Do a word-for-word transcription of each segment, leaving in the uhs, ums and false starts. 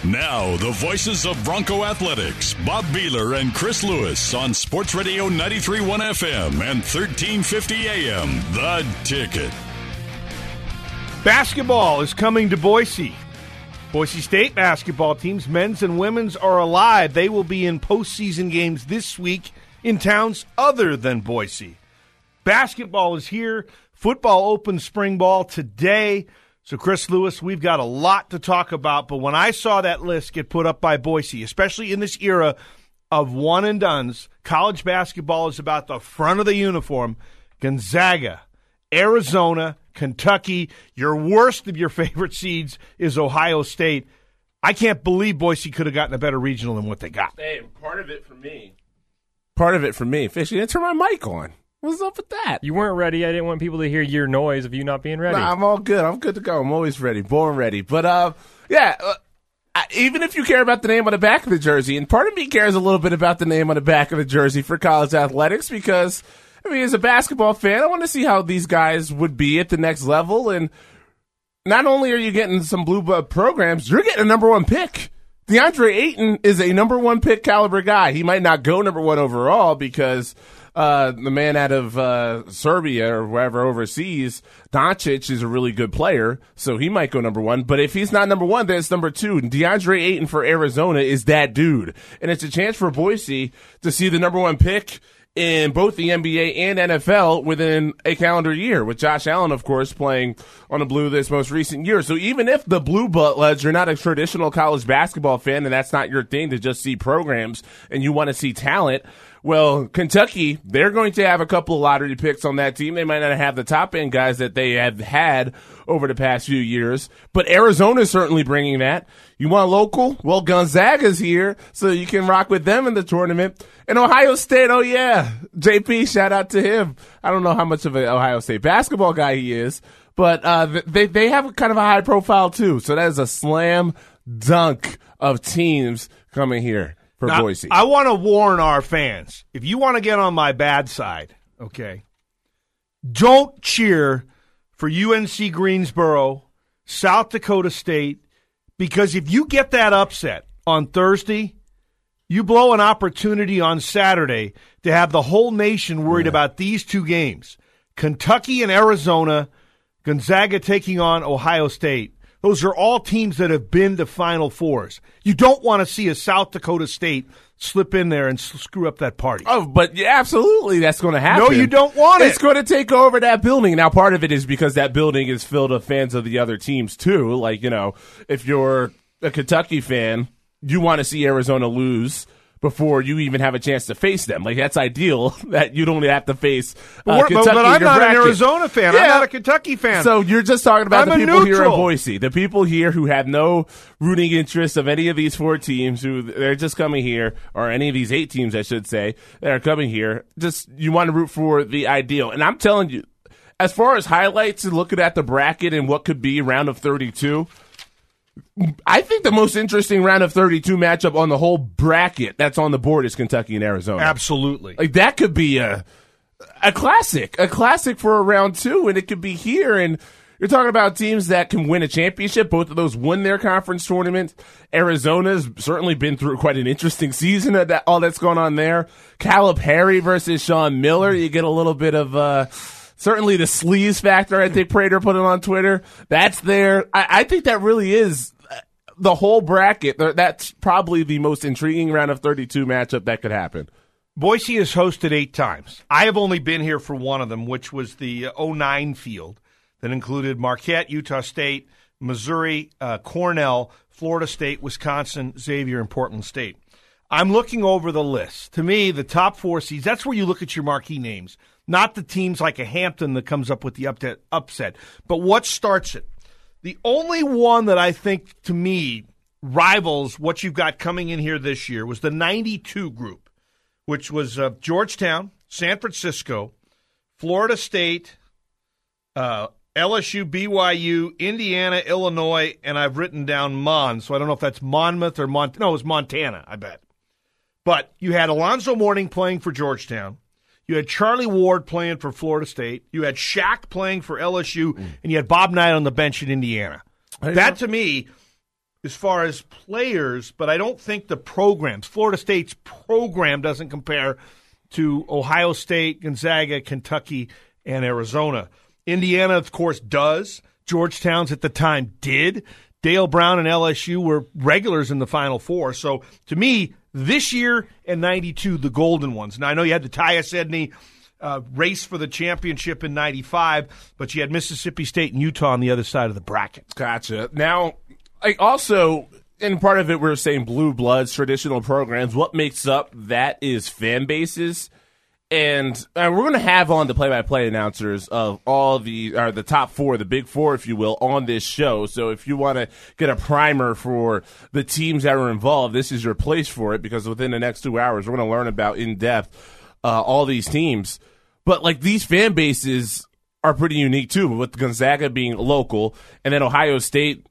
Now, the voices of Bronco Athletics, Bob Beeler and Chris Lewis on Sports Radio ninety-three point one F M and thirteen fifty A M. The Ticket. Basketball is coming to Boise. Boise State basketball teams, men's and women's, are alive. They will be in postseason games this week in towns other than Boise. Basketball is here. Football opens spring ball today. So, Chris Lewis, we've got a lot to talk about, but when I saw that list get put up by Boise, especially in this era of one-and-dones, college basketball is about the front of the uniform. Gonzaga, Arizona, Kentucky, your worst of your favorite seeds is Ohio State. I can't believe Boise could have gotten a better regional than what they got. Hey, part of it for me. Part of it for me. Fish, you didn't turn my mic on. What's up with that? You weren't ready. I didn't want people to hear your noise of you not being ready. Nah, I'm all good. I'm good to go. I'm always ready. Born ready. But, uh, yeah, uh, I, even if you care about the name on the back of the jersey, and part of me cares a little bit about the name on the back of the jersey for college athletics because, I mean, as a basketball fan, I want to see how these guys would be at the next level. And not only are you getting some blue blood programs, you're getting a number one pick. DeAndre Ayton is a number one pick caliber guy. He might not go number one overall because uh, the man out of uh, Serbia or wherever overseas, Doncic, is a really good player, so he might go number one. But if he's not number one, then it's number two. And DeAndre Ayton for Arizona is that dude. And it's a chance for Boise to see the number one pick in both the N B A and N F L within a calendar year, with Josh Allen, of course, playing on the Blue this most recent year. So even if the Blue Bloods, you're not a traditional college basketball fan and that's not your thing to just see programs and you want to see talent, well, Kentucky, they're going to have a couple of lottery picks on that team. They might not have the top-end guys that they have had over the past few years, but Arizona's certainly bringing that. You want local? Well, Gonzaga's here, so you can rock with them in the tournament. And Ohio State, oh yeah, J P, shout out to him. I don't know how much of an Ohio State basketball guy he is, but uh, they they have kind of a high profile too. So that is a slam dunk of teams coming here for now, Boise. I want to warn our fans, if you want to get on my bad side, okay, don't cheer for U N C Greensboro, South Dakota State, because if you get that upset on Thursday, you blow an opportunity on Saturday to have the whole nation worried yeah. about these two games. Kentucky and Arizona, Gonzaga taking on Ohio State. Those are all teams that have been to Final Fours. You don't want to see a South Dakota State slip in there and screw up that party. Oh, but yeah, absolutely, that's going to happen. No, you don't want it. It's going to take over that building. Now, part of it is because that building is filled with fans of the other teams, too. Like, you know, if you're a Kentucky fan, you want to see Arizona lose before you even have a chance to face them. Like, that's ideal that you don't have to face uh, but, Kentucky. But I'm not bracket. an Arizona fan. Yeah. I'm not a Kentucky fan. So you're just talking about I'm the people neutral. here in Boise, the people here who have no rooting interest of any of these four teams, who they're just coming here, or any of these eight teams, I should say, that are coming here. Just, you want to root for the ideal. And I'm telling you, as far as highlights and looking at the bracket and what could be round of thirty-two, I think the most interesting round of thirty-two matchup on the whole bracket that's on the board is Kentucky and Arizona. Absolutely. Like, that could be a a classic, a classic for a round two, and it could be here. And you're talking about teams that can win a championship. Both of those won their conference tournament. Arizona's certainly been through quite an interesting season of that, all that's going on there. Calipari versus Sean Miller. You get a little bit of uh certainly the sleaze factor, I think Prater put it on Twitter. That's there. I, I think that really is the whole bracket. That's probably the most intriguing round of thirty-two matchup that could happen. Boise has hosted eight times. I have only been here for one of them, which was the oh nine field that included Marquette, Utah State, Missouri, uh, Cornell, Florida State, Wisconsin, Xavier, and Portland State. I'm looking over the list. To me, the top four seeds, that's where you look at your marquee names. Not the teams like a Hampton that comes up with the upset, but what starts it? The only one that I think, to me, rivals what you've got coming in here this year was the ninety-two group, which was uh, Georgetown, San Francisco, Florida State, uh, L S U, B Y U, Indiana, Illinois, and I've written down Mon, so I don't know if that's Monmouth or Mont. No, it was Montana, I bet. But you had Alonzo Mourning playing for Georgetown. You had Charlie Ward playing for Florida State. You had Shaq playing for L S U, mm. and you had Bob Knight on the bench in Indiana. That, to me, as far as players, but I don't think the programs, Florida State's program doesn't compare to Ohio State, Gonzaga, Kentucky, and Arizona. Indiana, of course, does. Georgetown's at the time did. Dale Brown and L S U were regulars in the Final Four. So, to me, this year and ninety-two, the golden ones. Now, I know you had the Tyus Edney uh, race for the championship in ninety-five, but you had Mississippi State and Utah on the other side of the bracket. Gotcha. Now, like also, and part of it we're saying blue bloods, traditional programs. What makes up that is fan bases. And uh, we're going to have on the play-by-play announcers of all the, or the top four, the big four, if you will, on this show. So if you want to get a primer for the teams that are involved, this is your place for it, because within the next two hours, we're going to learn about in depth uh, all these teams. But like these fan bases are pretty unique too, with Gonzaga being local, and then Ohio State.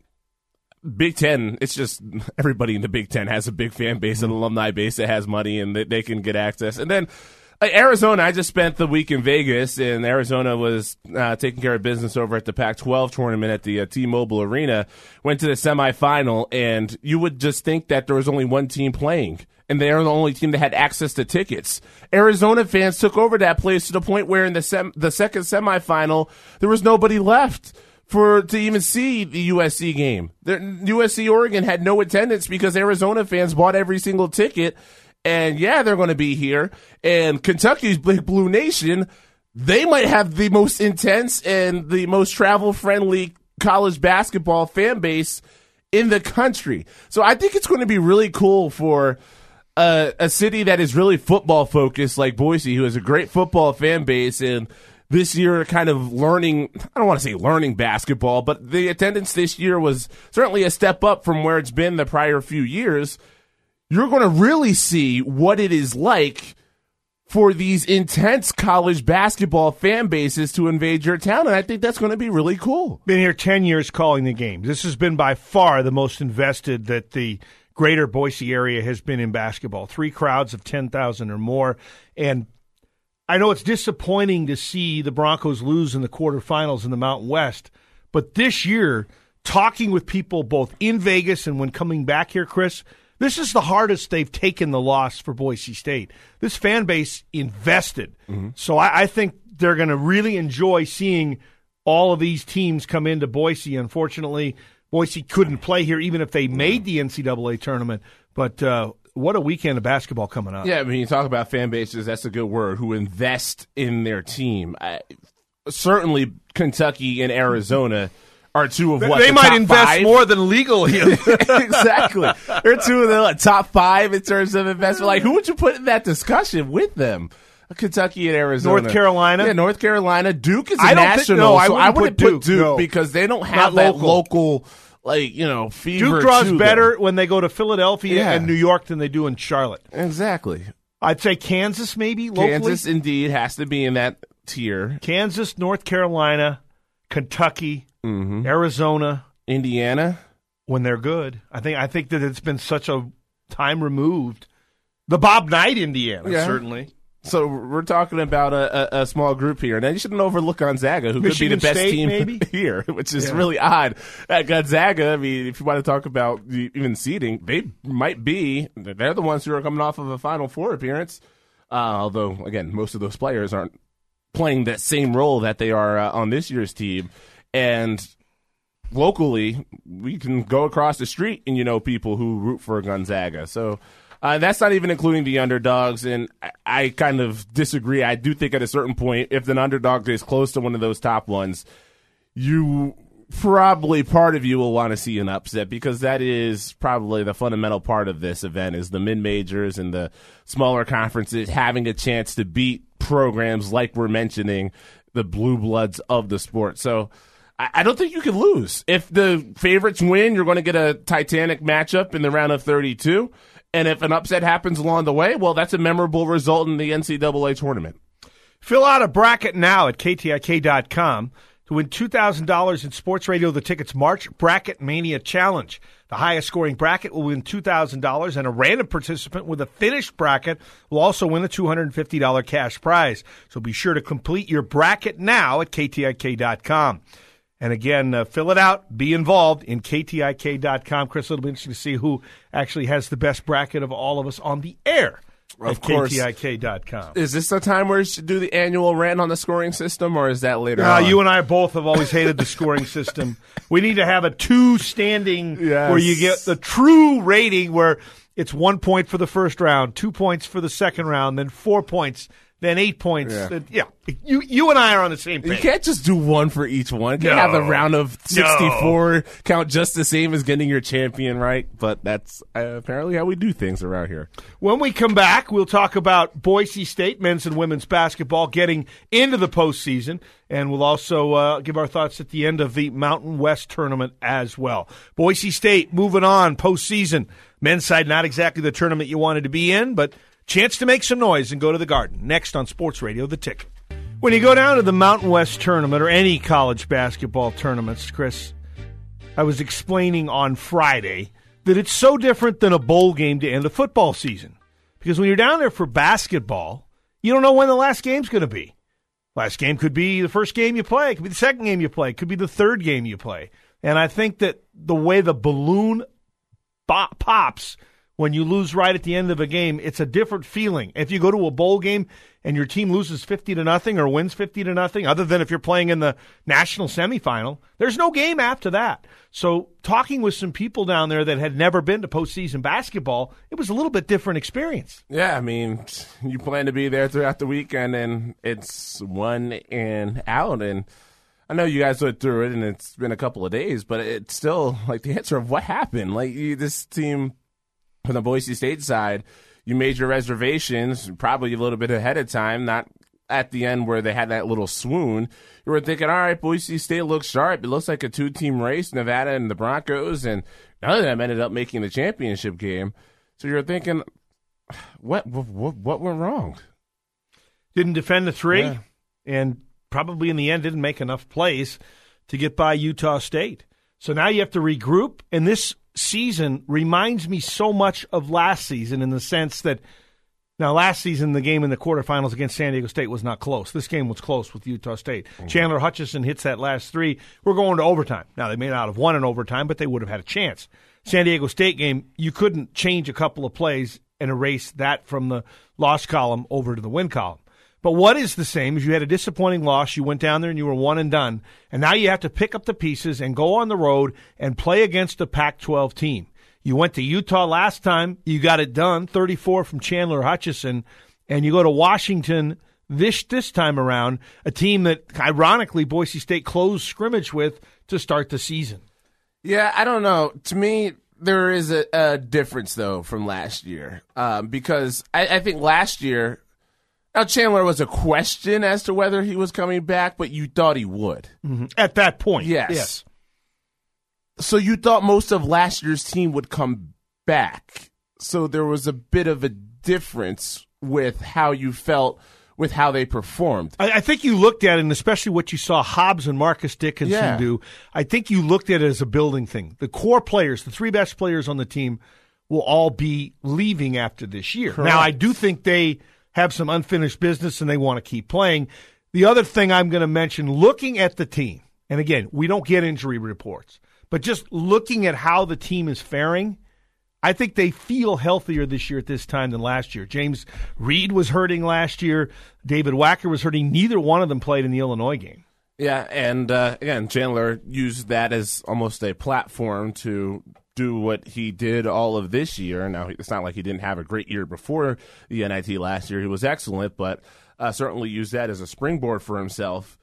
Big Ten, it's just everybody in the Big Ten has a big fan base, an alumni base that has money and that they can get access. And then uh, Arizona, I just spent the week in Vegas, and Arizona was uh, taking care of business over at the Pac twelve tournament at the uh, T-Mobile Arena, went to the semifinal, and you would just think that there was only one team playing, and they are the only team that had access to tickets. Arizona fans took over that place to the point where in the sem- the second semifinal, there was nobody left for to even see the U S C game. The U S C Oregon had no attendance because Arizona fans bought every single ticket. And yeah, they're going to be here. And Kentucky's Big Blue Nation, they might have the most intense and the most travel-friendly college basketball fan base in the country. So I think it's going to be really cool for a, a city that is really football-focused like Boise, who has a great football fan base, and this year kind of learning, I don't want to say learning basketball, but the attendance this year was certainly a step up from where it's been the prior few years. You're going to really see what it is like for these intense college basketball fan bases to invade your town, and I think that's going to be really cool. Been here ten years calling the games. This has been by far the most invested that the greater Boise area has been in basketball. Three crowds of ten thousand or more, and I know it's disappointing to see the Broncos lose in the quarterfinals in the Mountain West, but this year, talking with people both in Vegas and when coming back here, Chris, this is the hardest they've taken the loss for Boise State. This fan base invested. Mm-hmm. So I, I think they're going to really enjoy seeing all of these teams come into Boise. Unfortunately, Boise couldn't play here even if they made the N C double A tournament, but uh, what a weekend of basketball coming up. Yeah, I mean, you talk about fan bases, that's a good word, who invest in their team. I, certainly, Kentucky and Arizona are two of what, They the might top invest five? more than legally. Exactly. They're two of the what, top five in terms of investment. Like, who would you put in that discussion with them? Kentucky and Arizona. North Carolina. Yeah, North Carolina. Duke is a I don't national, think, no, I so wouldn't I wouldn't put Duke, put Duke no. because they don't have Not that local. local, like, you know, fever Duke draws to better them. when they go to Philadelphia Yeah. and New York than they do in Charlotte. Exactly. I'd say Kansas maybe locally. Kansas, indeed, has to be in that tier. Kansas, North Carolina, Kentucky, Mm-hmm. Arizona, Indiana. when they're good. I think I think that it's been such a time removed. The Bob Knight, Indiana, Yeah. certainly. So we're talking about a, a, a small group here. Now, you shouldn't overlook Gonzaga, who Michigan could be the best State, team maybe? here, which is Yeah. really odd. At Gonzaga, I mean, if you want to talk about the, even seeding, they might be. They're the ones who are coming off of a Final Four appearance. Uh, although, again, most of those players aren't playing that same role that they are uh, on this year's team. And locally, we can go across the street and you know people who root for Gonzaga. So uh, that's not even including the underdogs. And I, I kind of disagree. I do think at a certain point, if an underdog is close to one of those top ones, you probably, part of you will want to see an upset, because that is probably the fundamental part of this event, is the mid-majors and the smaller conferences having a chance to beat programs like we're mentioning, the blue bloods of the sport. So I don't think you can lose. If the favorites win, you're going to get a titanic matchup in the round of thirty-two. And if an upset happens along the way, well, that's a memorable result in the N C double A tournament. Fill out a bracket now at K T I K dot com to win two thousand dollars in Sports Radio The Ticket's March Bracket Mania Challenge. The highest scoring bracket will win two thousand dollars, and a random participant with a finished bracket will also win a two hundred fifty dollars cash prize. So be sure to complete your bracket now at K T I K dot com. And again, uh, fill it out, be involved in K T I K dot com. Chris, it'll be interesting to see who actually has the best bracket of all of us on the air. Of at course. K T I K dot com. Is this the time where you should do the annual rant on the scoring system, or is that later Uh, on? you and I both have always hated the scoring system. We need to have a two-standing Yes. where you get the true rating where it's one point for the first round, two points for the second round, then four points, then eight points. Yeah. Then- yeah. You you and I are on the same You page. can't just do one for each one. You can't No. have the round of sixty-four count just the same as getting your champion, right? But that's uh, apparently how we do things around here. When we come back, we'll talk about Boise State men's and women's basketball getting into the postseason, and we'll also uh, give our thoughts at the end of the Mountain West tournament as well. Boise State moving on, postseason. Men's side, not exactly the tournament you wanted to be in, but chance to make some noise and go to the Garden. Next on Sports Radio, The Ticket. When you go down to the Mountain West tournament or any college basketball tournaments, Chris, I was explaining on Friday that it's so different than a bowl game to end a football season. Because when you're down there for basketball, you don't know when the last game's going to be. Last game could be the first game you play. It could be the second game you play. It could be the third game you play. And I think that the way the balloon bo- pops when you lose right at the end of a game, it's a different feeling. If you go to a bowl game and your team loses fifty to nothing or wins fifty to nothing, other than if you're playing in the national semifinal, there's no game after that. So talking with some people down there that had never been to postseason basketball, it was a little bit different experience. Yeah, I mean, you plan to be there throughout the weekend, and it's one and out. And I know you guys went through it, and it's been a couple of days, but it's still like the answer of what happened. Like you, this team from the Boise State side, you made your reservations probably a little bit ahead of time, not at the end where they had that little swoon. You were thinking, all right, Boise State looks sharp. It looks like a two-team race, Nevada and the Broncos, and none of them ended up making the championship game. So you're thinking, what what, what went wrong? Didn't defend the three, Yeah. and probably in the end didn't make enough plays to get by Utah State. So now you have to regroup, and this season reminds me so much of last season in the sense that now last season the game in the quarterfinals against San Diego State was not close. This game was close with Utah State. Mm-hmm. Chandler Hutchison hits that last three. We're going to overtime. Now they may not have won in overtime, but they would have had a chance. San Diego State game, you couldn't change a couple of plays and erase that from the loss column over to the win column. But what is the same is you had a disappointing loss. You went down there and you were one and done. And now you have to pick up the pieces and go on the road and play against a Pac twelve team. You went to Utah last time. You got it done, thirty-four from Chandler Hutchison. And you go to Washington this this time around, a team that, ironically, Boise State closed scrimmage with to start the season. Yeah, I don't know. To me, there is a, a difference, though, from last year. Um, because I, I think last year, now Chandler was a question as to whether he was coming back, but you thought he would. Mm-hmm. At that point. Yes. yes. So you thought most of last year's team would come back. So there was a bit of a difference with how you felt with how they performed. I, I think you looked at it, and especially what you saw Hobbs and Marcus Dickinson Yeah. do, I think you looked at it as a building thing. The core players, the three best players on the team, will all be leaving after this year. Correct. Now, I do think they have some unfinished business and they want to keep playing. The other thing I'm going to mention, looking at the team, and again, we don't get injury reports, but just looking at how the team is faring, I think they feel healthier this year at this time than last year. James Reed was hurting last year. David Wacker was hurting. Neither one of them played in the Illinois game. Yeah, and uh, again, Chandler used that as almost a platform to do what he did all of this year. Now, it's not like he didn't have a great year before the N I T last year. He was excellent, but uh, certainly used that as a springboard for himself.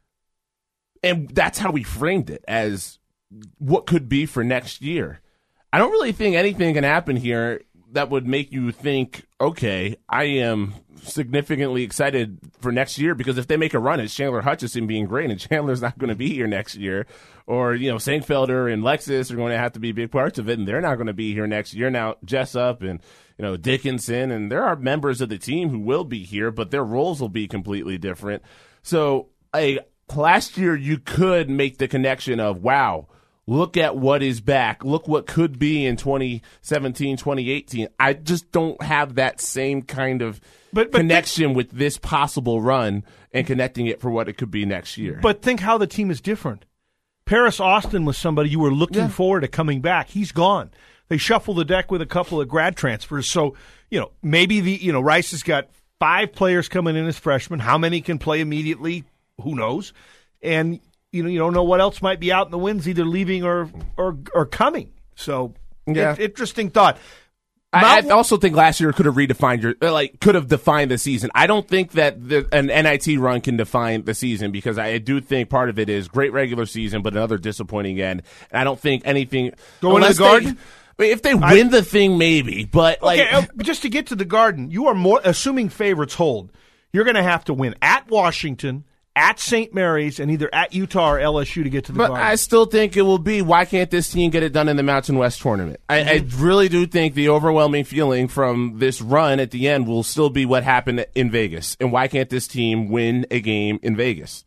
And that's how we framed it, as what could be for next year. I don't really think anything can happen here that would make you think, okay, I am significantly excited for next year, because if they make a run, it's Chandler Hutchison being great, and Chandler's not going to be here next year. Or, you know, Sankfelder and Lexus are going to have to be big parts of it, and they're not going to be here next year. Now, Jessup and, you know, Dickinson, and there are members of the team who will be here, but their roles will be completely different. So, a last year you could make the connection of, wow, look at what is back. Look what could be in twenty seventeen, twenty eighteen. I just don't have that same kind of But- but connection th- with this possible run and connecting it for what it could be next year. But think how the team is different. Paris Austin was somebody you were looking Yeah. forward to coming back. He's gone. They shuffle the deck with a couple of grad transfers. So, you know, maybe the you know Rice has got five players coming in as freshmen. How many can play immediately? Who knows? And you know, you don't know what else might be out in the winds, either leaving or or or coming. So, Yeah. it, interesting thought. I, I Mount- also think last year could have redefined your like could have defined the season. I don't think that the, an N I T run can define the season because I do think part of it is great regular season, but another disappointing end. And I don't think anything Going to unless the Garden? They, I mean, if they win the thing, maybe. But like, Okay, uh, just to get to the Garden, you are more assuming favorites hold. You're going to have to win at Washington, at Saint Mary's, and either at Utah or L S U to get to the but Garden. I still think it will be. Why can't this team get it done in the Mountain West tournament? I, I really do think the overwhelming feeling from this run at the end will still be what happened in Vegas. And why can't this team win a game in Vegas?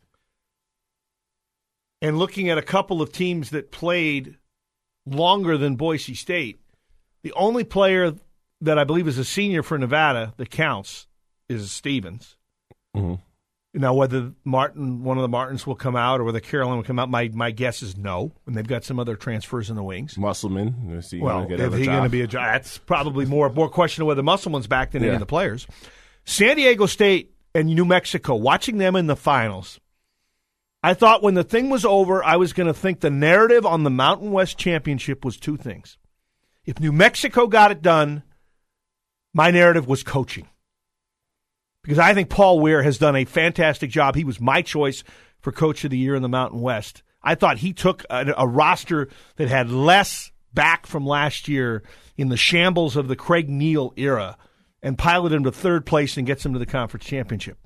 And looking at a couple of teams that played longer than Boise State, the only player that I believe is a senior for Nevada that counts is Stevens. Mm-hmm. Now, whether Martin, one of the Martins will come out or whether Carolina will come out, my, my guess is no. And they've got some other transfers in the wings. Musselman, is he Well, gonna get if another he's job? going to be a job, that's probably more more question of whether Musselman's back than any Yeah. of the players. San Diego State and New Mexico, watching them in the finals, I thought when the thing was over, I was going to think the narrative on the Mountain West Championship was two things. If New Mexico got it done, my narrative was coaching. Because I think Paul Weir has done a fantastic job. He was my choice for Coach of the Year in the Mountain West. I thought he took a, a roster that had less back from last year in the shambles of the Craig Neal era and piloted him to third place and gets him to the conference championship.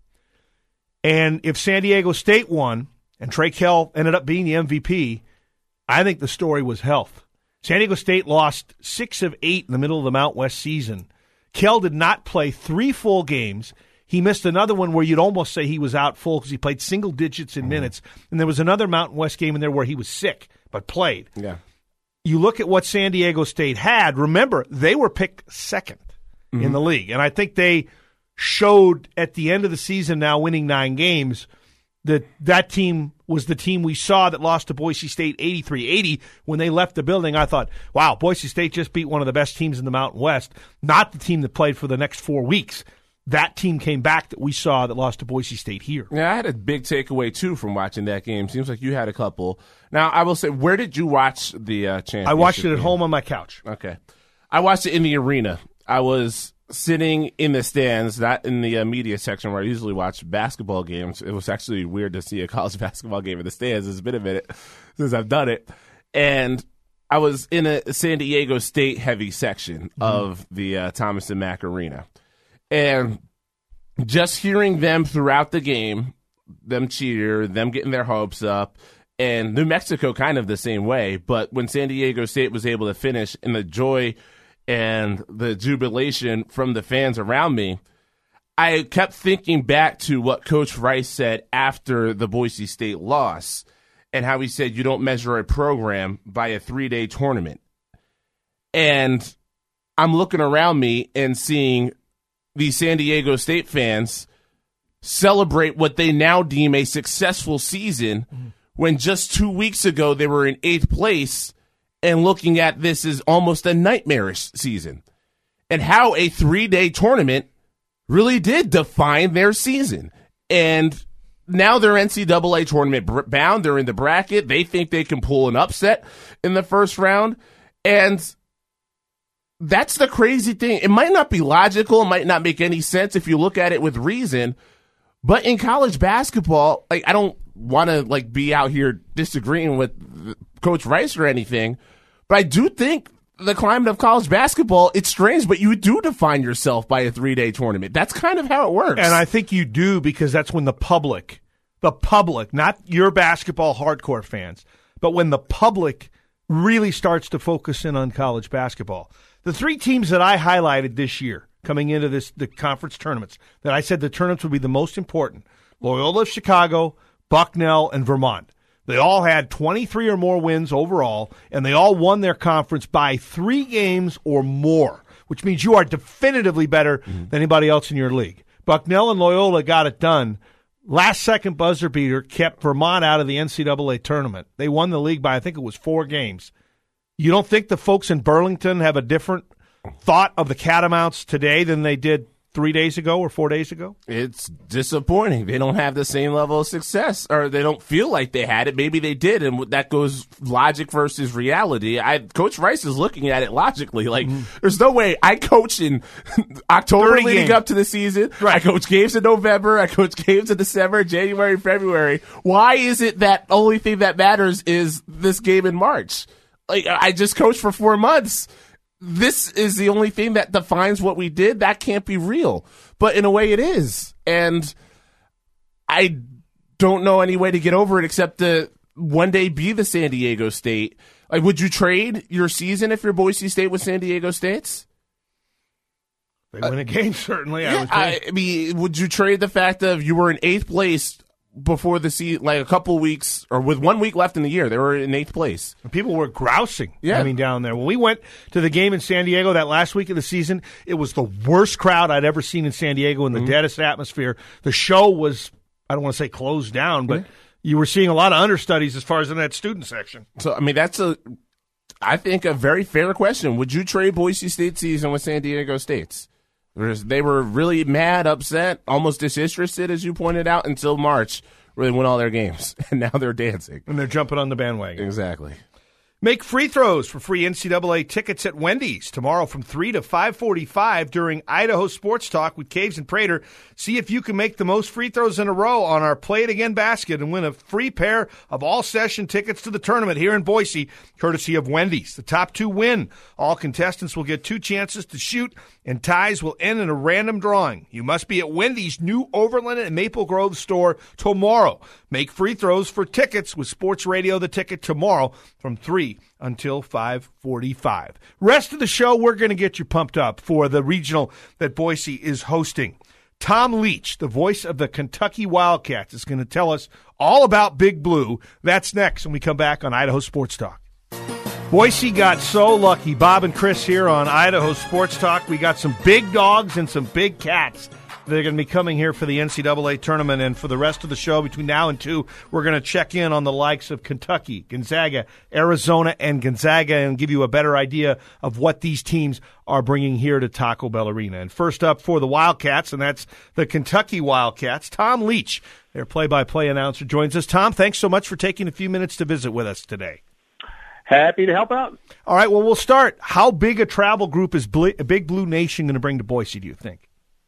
And if San Diego State won and Trey Kell ended up being the M V P, I think the story was health. San Diego State lost six of eight in the middle of the Mountain West season. Kell did not play three full games. He missed another one where you'd almost say he was out full because he played single digits in minutes. And there was another Mountain West game in there where he was sick but played. Yeah. You look at what San Diego State had. Remember, they were picked second mm-hmm. in the league. And I think they showed at the end of the season now winning nine games that that team was the team we saw that lost to Boise State eighty-three eighty when they left the building. I thought, wow, Boise State just beat one of the best teams in the Mountain West, not the team that played for the next four weeks. That team came back that we saw that lost to Boise State here. Yeah, I had a big takeaway, too, from watching that game. Seems like you had a couple. Now, I will say, where did you watch the uh, championship I watched it at game? home on my couch. Okay. I watched it in the arena. I was sitting in the stands, not in the uh, media section where I usually watch basketball games. It was actually weird to see a college basketball game in the stands. It's been a minute since I've done it. And I was in a San Diego State heavy section mm-hmm. of the uh, Thomas and Mack Arena. And just hearing them throughout the game, them cheer, them getting their hopes up, and New Mexico kind of the same way. But when San Diego State was able to finish, and the joy and the jubilation from the fans around me, I kept thinking back to what Coach Rice said after the Boise State loss and how he said you don't measure a program by a three-day tournament. And I'm looking around me and seeing the San Diego State fans celebrate what they now deem a successful season mm-hmm. when just two weeks ago they were in eighth place and looking at this as almost a nightmarish season. And how a three-day tournament really did define their season. And now they're N C double A tournament bound. They're in the bracket. They think they can pull an upset in the first round. And that's the crazy thing. It might not be logical. It might not make any sense if you look at it with reason. But in college basketball, like I don't want to like be out here disagreeing with Coach Rice or anything, but I do think the climate of college basketball, it's strange, but you do define yourself by a three-day tournament. That's kind of how it works. And I think you do because that's when the public, the public, not your basketball hardcore fans, but when the public really starts to focus in on college basketball. The three teams that I highlighted this year coming into this the conference tournaments that I said the tournaments would be the most important, Loyola of Chicago, Bucknell, and Vermont. They all had twenty-three or more wins overall, and they all won their conference by three games or more, which means you are definitively better mm-hmm. than anybody else in your league. Bucknell and Loyola got it done, last-second buzzer beater kept Vermont out of the N C double A tournament. They won the league by, I think it was four games. You don't think the folks in Burlington have a different thought of the Catamounts today than they did three days ago or four days ago? It's disappointing. They don't have the same level of success, or they don't feel like they had it. Maybe they did, and that goes logic versus reality. I, Coach Rice is looking at it logically. Like, mm. there's no way I coach in October leading games. Up to the season. Right. I coach games in November. I coach games in December, January, February. Why is it that only thing that matters is this game in March? Like, I just coached for four months. This is the only thing that defines what we did. That can't be real. But in a way it is. And I don't know any way to get over it except to one day be the San Diego State. Like, would you trade your season if you're Boise State with San Diego State's? They win a game, certainly. I, yeah, would think. I mean, would you trade the fact of you were in eighth place before the season, like a couple weeks, or with one week left in the year, they were in eighth place. People were grousing, yeah. I mean, down there. When we went to the game in San Diego that last week of the season, it was the worst crowd I'd ever seen in San Diego in the mm-hmm. deadest atmosphere. The show was, I don't want to say closed down, but mm-hmm. you were seeing a lot of understudies as far as in that student section. So, I mean, that's a, I think, a very fair question. Would you trade Boise State season with San Diego State's? They were really mad, upset, almost disinterested, as you pointed out, until March, where they win all their games. And now they're dancing. And they're jumping on the bandwagon. Exactly. Make free throws for free N C double A tickets at Wendy's tomorrow from three to five forty-five during Idaho Sports Talk with Caves and Prater. See if you can make the most free throws in a row on our Play It Again basket and win a free pair of all-session tickets to the tournament here in Boise, courtesy of Wendy's. The top two win. All contestants will get two chances to shoot, and ties will end in a random drawing. You must be at Wendy's new Overland and Maple Grove store tomorrow. Make free throws for tickets with Sports Radio The Ticket tomorrow from three until five forty-five. Rest of the show, we're going to get you pumped up for the regional that Boise is hosting. Tom Leach, the voice of the Kentucky Wildcats, is going to tell us all about Big Blue. That's next when we come back on Idaho Sports Talk. Boise got so lucky. Bob and Chris here on Idaho Sports Talk. We got some big dogs and some big cats. They're going to be coming here for the N C double A tournament, and for the rest of the show, between now and two, we're going to check in on the likes of Kentucky, Gonzaga, Arizona, and Gonzaga, and give you a better idea of what these teams are bringing here to Taco Bell Arena. And first up for the Wildcats, and that's the Kentucky Wildcats, Tom Leach, their play-by-play announcer, joins us. Tom, thanks so much for taking a few minutes to visit with us today. Happy to help out. All right, well, we'll start. How big a travel group is Ble- Big Blue Nation going to bring to Boise, do you think?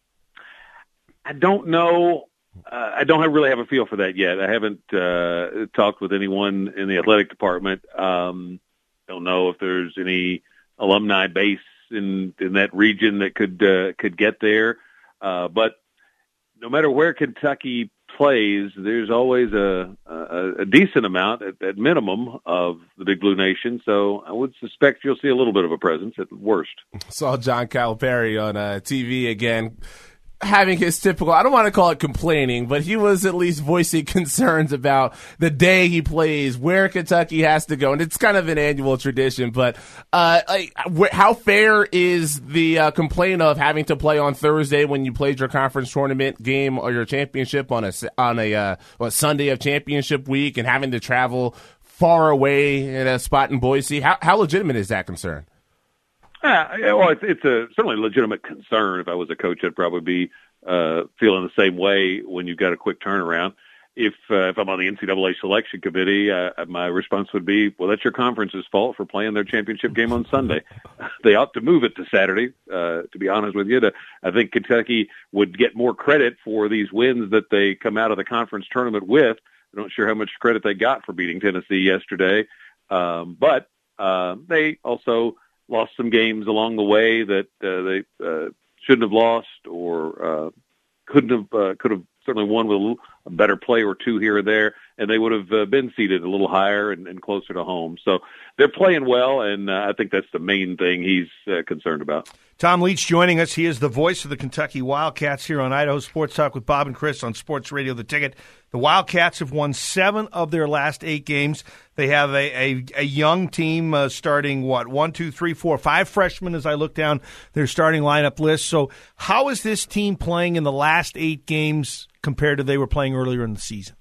I don't know. Uh, I don't have, really have a feel for that yet. I haven't uh, talked with anyone in the athletic department. Um, don't know if there's any alumni base in, in that region that could uh, could get there. Uh, but no matter where Kentucky plays, there's always a, a, a decent amount, at, at minimum, of the Big Blue Nation. So I would suspect you'll see a little bit of a presence at worst. Saw John Calipari on uh, T V again, having his typical, I don't want to call it complaining, but he was at least voicing concerns about the day he plays, where Kentucky has to go. And it's kind of an annual tradition, but uh, like, wh- how fair is the uh, complaint of having to play on Thursday when you played your conference tournament game or your championship on a, on a uh, what, Sunday of championship week and having to travel far away in a spot in Boise? How, how legitimate is that concern? Uh, well, it's, it's a certainly legitimate concern. If I was a coach, I'd probably be uh, feeling the same way when you've got a quick turnaround. If uh, if I'm on the N C double A selection committee, uh, my response would be, well, that's your conference's fault for playing their championship game on Sunday. They ought to move it to Saturday, uh, to be honest with you. To, I think Kentucky would get more credit for these wins that they come out of the conference tournament with. I'm not sure how much credit they got for beating Tennessee yesterday, um, but uh, they also lost some games along the way that uh, they uh, shouldn't have lost, or uh, couldn't have uh, could have certainly won with a, little, a better play or two here or there, and they would have uh, been seated a little higher and, and closer to home. So they're playing well, and uh, I think that's the main thing he's uh, concerned about. Tom Leach joining us. He is the voice of the Kentucky Wildcats here on Idaho Sports Talk with Bob and Chris on Sports Radio The Ticket. The Wildcats have won seven of their last eight games. They have a, a, a young team uh, starting, what, one, two, three, four, five freshmen as I look down their starting lineup list. So how is this team playing in the last eight games compared to they were playing earlier in the season?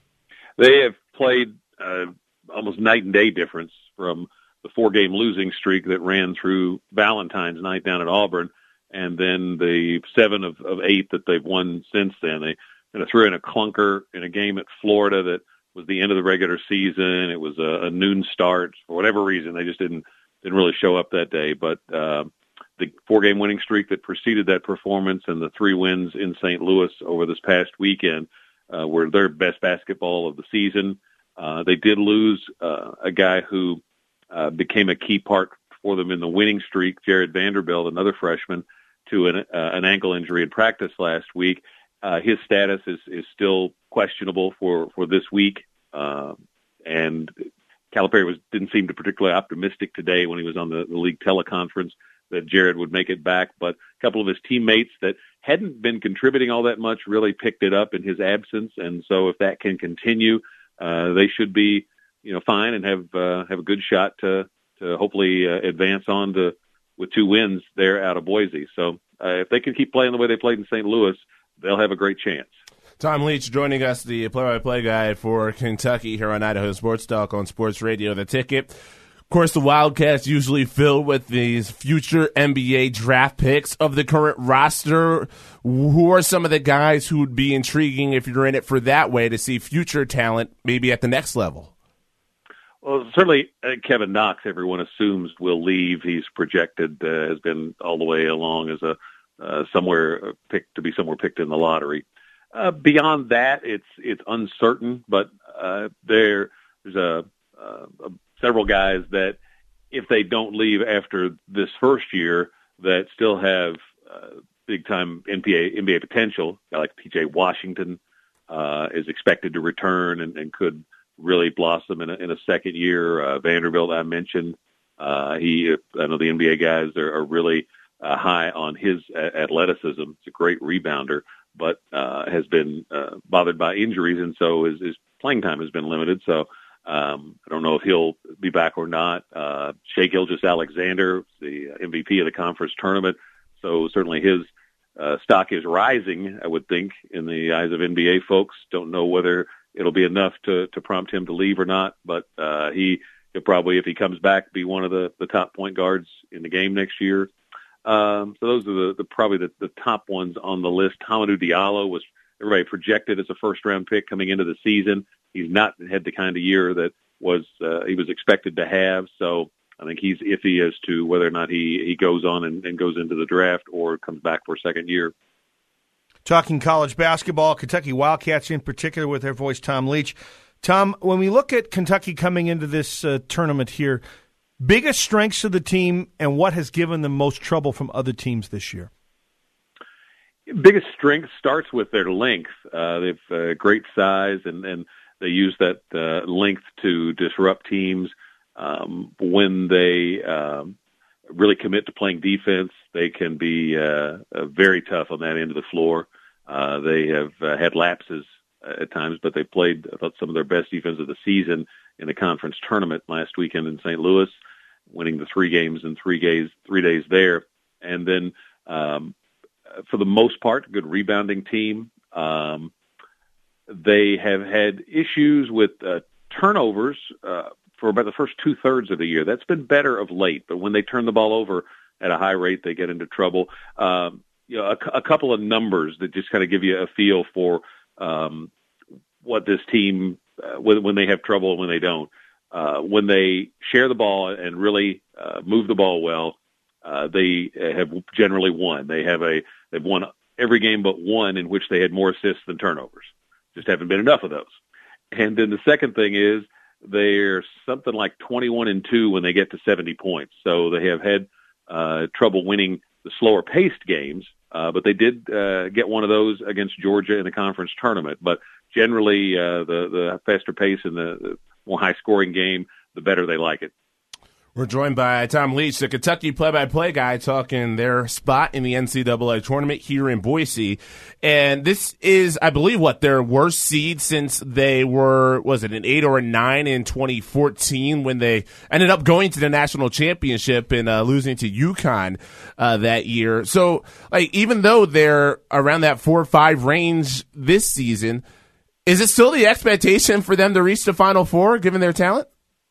They have played uh, almost night and day difference from the four-game losing streak that ran through Valentine's night down at Auburn, and then the seven of, of eight that they've won since then. They kind of threw in a clunker in a game at Florida that was the end of the regular season. It was a, a noon start. For whatever reason, they just didn't didn't really show up that day. But uh, the four-game winning streak that preceded that performance and the three wins in Saint Louis over this past weekend uh, were their best basketball of the season. Uh, they did lose uh, a guy who uh, became a key part for them in the winning streak, Jared Vanderbilt, another freshman, to an, uh, an ankle injury in practice last week. Uh, his status is, is still questionable for, for this week. Uh, and Calipari was, didn't seem to particularly optimistic today when he was on the, the league teleconference that Jared would make it back. But a couple of his teammates that hadn't been contributing all that much really picked it up in his absence. And so if that can continue, uh, they should be, you know, fine and have, uh, have a good shot to, to hopefully uh, advance on to, with two wins there out of Boise. So uh, if they can keep playing the way they played in Saint Louis, they'll have a great chance. Tom Leach joining us, the play-by-play guy for Kentucky here on Idaho Sports Talk on Sports Radio The Ticket. Of course, the Wildcats usually fill with these future N B A draft picks of the current roster. Who are some of the guys who would be intriguing if you're in it for that way to see future talent maybe at the next level? Well, certainly uh, Kevin Knox, everyone assumes, will leave. He's projected, uh, has been all the way along as a uh, somewhere picked to be somewhere picked in the lottery. Uh, beyond that, it's it's uncertain, but uh, there there's a, uh, a several guys that if they don't leave after this first year, that still have uh, big time N B A N B A potential. A guy like P J Washington uh, is expected to return and, and could really blossom in a, in a second year. Uh, Vanderbilt, I mentioned, uh, he I know the N B A guys are, are really uh, high on his athleticism. It's a great rebounder, but uh, has been uh, bothered by injuries, and so his, his playing time has been limited. So um, I don't know if he'll be back or not. Uh, Shai Gilgeous-Alexander, the M V P of the conference tournament, so certainly his uh, stock is rising, I would think, in the eyes of N B A folks. Don't know whether it'll be enough to, to prompt him to leave or not, but uh, he could probably, if he comes back, be one of the, the top point guards in the game next year. Um, so those are the, the probably the, the top ones on the list. Hamidou Diallo was everybody projected as a first round pick coming into the season. He's not had the kind of year that was uh, he was expected to have. So I think he's iffy as to whether or not he, he goes on and, and goes into the draft or comes back for a second year. Talking college basketball, Kentucky Wildcats in particular with their voice, Tom Leach. Tom, when we look at Kentucky coming into this uh, tournament here, biggest strengths of the team and what has given them most trouble from other teams this year? Biggest strength starts with their length. Uh, they've uh, great size, and, and they use that uh, length to disrupt teams. Um, when they um, really commit to playing defense, they can be uh, uh, very tough on that end of the floor. Uh, they have uh, had lapses at times, but they played, I thought, some of their best defense of the season in the conference tournament last weekend in Saint Louis, winning the three games in three days, three days there. And then, um, for the most part, good rebounding team. Um, they have had issues with uh, turnovers uh, for about the first two thirds of the year. That's been better of late, but when they turn the ball over at a high rate, they get into trouble. Um, you know, a, a couple of numbers that just kind of give you a feel for um, what this team, uh, when, when they have trouble and when they don't. Uh, when they share the ball and really uh, move the ball well, uh, they have generally won. They have a they've won every game but one in which they had more assists than turnovers. Just haven't been enough of those. And then the second thing is they're something like twenty-one and two when they get to seventy points. So they have had uh, trouble winning the slower paced games, uh, but they did uh, get one of those against Georgia in the conference tournament. But generally, uh, the the faster pace and the, the more high-scoring game, the better they like it. We're joined by Tom Leach, the Kentucky play-by-play guy, talking their spot in the N C double A tournament here in Boise. And this is, I believe, what, their worst seed since they were, was it an eight or a nine in twenty fourteen when they ended up going to the national championship and uh, losing to UConn uh, that year. So, like, even though they're around that four or five range this season, is it still the expectation for them to reach the Final Four, given their talent?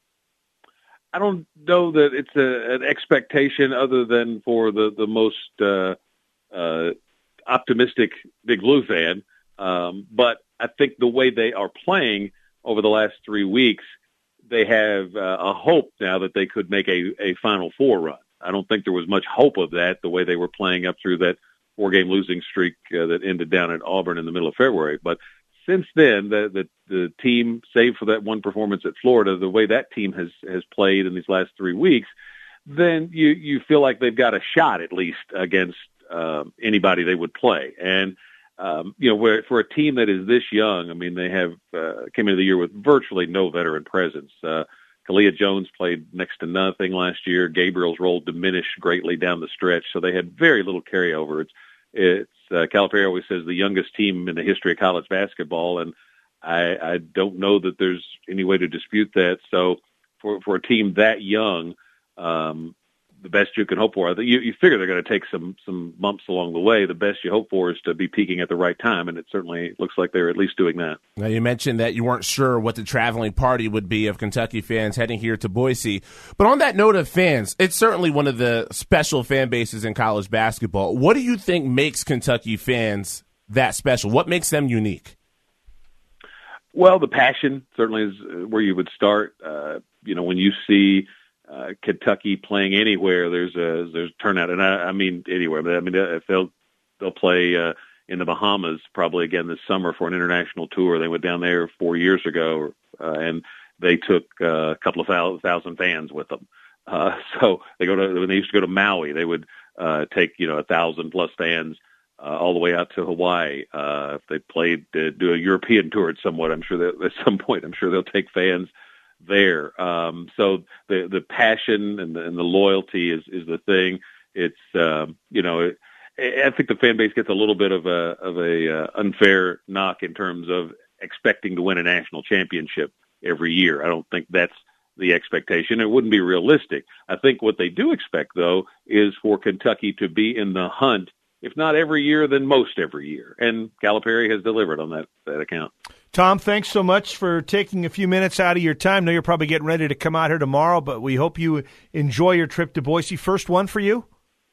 I don't know that it's a, an expectation other than for the, the most uh, uh, optimistic Big Blue fan. Um, but I think the way they are playing over the last three weeks, they have uh, a hope now that they could make a, a Final Four run. I don't think there was much hope of that the way they were playing up through that four-game losing streak uh, that ended down at Auburn in the middle of February. But since then, the, the the team, save for that one performance at Florida, the way that team has, has played in these last three weeks, then you, you feel like they've got a shot at least against uh, anybody they would play. And, um, you know, where, for a team that is this young, I mean, they have uh, came into the year with virtually no veteran presence. Uh, Kalia Jones played next to nothing last year. Gabriel's role diminished greatly down the stretch, so they had very little carryover. It's It's uh, Calipari always says the youngest team in the history of college basketball, and I, I don't know that there's any way to dispute that. So for for a team that young, um, the best you can hope for, you, you figure they're going to take some some bumps along the way. The best you hope for is to be peaking at the right time, and it certainly looks like they're at least doing that. Now, you mentioned that you weren't sure what the traveling party would be of Kentucky fans heading here to Boise. But on that note of fans, it's certainly one of the special fan bases in college basketball. What do you think makes Kentucky fans that special? What makes them unique? Well, the passion certainly is where you would start. Uh, you know, when you see Uh, Kentucky playing anywhere, there's a there's turnout, and I, I mean anywhere. But I mean if they'll they'll play uh, in the Bahamas probably again this summer for an international tour. They went down there four years ago, uh, and they took uh, a couple of thousand fans with them. Uh, so they go to when they used to go to Maui, they would uh, take you know a thousand plus fans uh, all the way out to Hawaii. Uh, if they played uh, do a European tour at somewhat, I'm sure that at some point I'm sure they'll take fans there. Um, so the, the passion and the, and the loyalty is, is the thing. It's, um, you know, it, I think the fan base gets a little bit of a, of a uh, unfair knock in terms of expecting to win a national championship every year. I don't think that's the expectation. It wouldn't be realistic. I think what they do expect though is for Kentucky to be in the hunt, if not every year, then most every year. And Calipari has delivered on that, that account. Tom, thanks so much for taking a few minutes out of your time. I know you're probably getting ready to come out here tomorrow, but we hope you enjoy your trip to Boise. First one for you?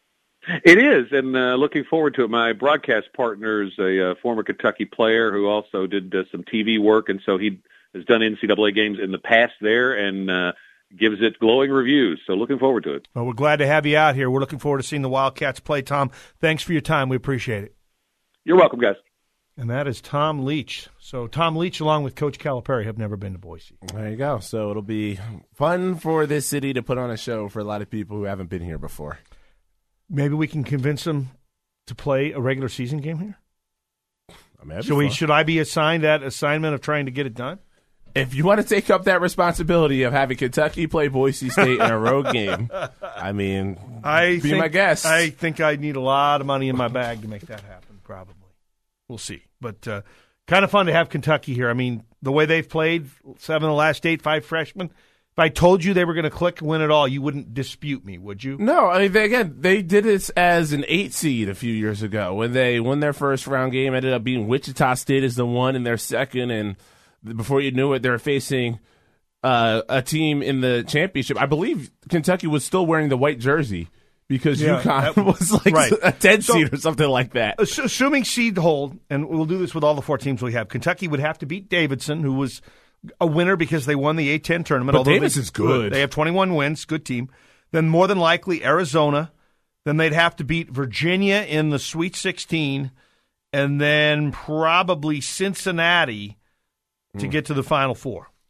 It is, and uh, looking forward to it. My broadcast partner is a uh, former Kentucky player who also did uh, some T V work, and so he has done N C double A games in the past there and uh, gives it glowing reviews. So looking forward to it. Well, we're glad to have you out here. We're looking forward to seeing the Wildcats play. Tom, thanks for your time. We appreciate it. You're welcome, guys. And that is Tom Leach. So Tom Leach, along with Coach Calipari, have never been to Boise. There you go. So it'll be fun for this city to put on a show for a lot of people who haven't been here before. Maybe we can convince them to play a regular season game here. I mean, should we? Should I be assigned that assignment of trying to get it done? If you want to take up that responsibility of having Kentucky play Boise State in a road game, I mean, I be think, my guest. I think I need a lot of money in my bag to make that happen, probably. We'll see. But uh, kind of fun to have Kentucky here. I mean, the way they've played, seven of the last eight, five freshmen. If I told you they were going to click and win it all, you wouldn't dispute me, would you? No, I mean, they, again, they did it as an eight seed a few years ago when they won their first round game, ended up being Wichita State as the one in their second, and before you knew it, they were facing uh, a team in the championship. I believe Kentucky was still wearing the white jersey because yeah, UConn that, was like right. a ten so, seed or something like that. Assuming seed hold, and we'll do this with all the four teams we have, Kentucky would have to beat Davidson, who was a winner because they won the A ten tournament. But Davidson's they, good. They have twenty-one wins, good team. Then more than likely Arizona. Then they'd have to beat Virginia in the Sweet sixteen, and then probably Cincinnati to mm. get to the Final Four.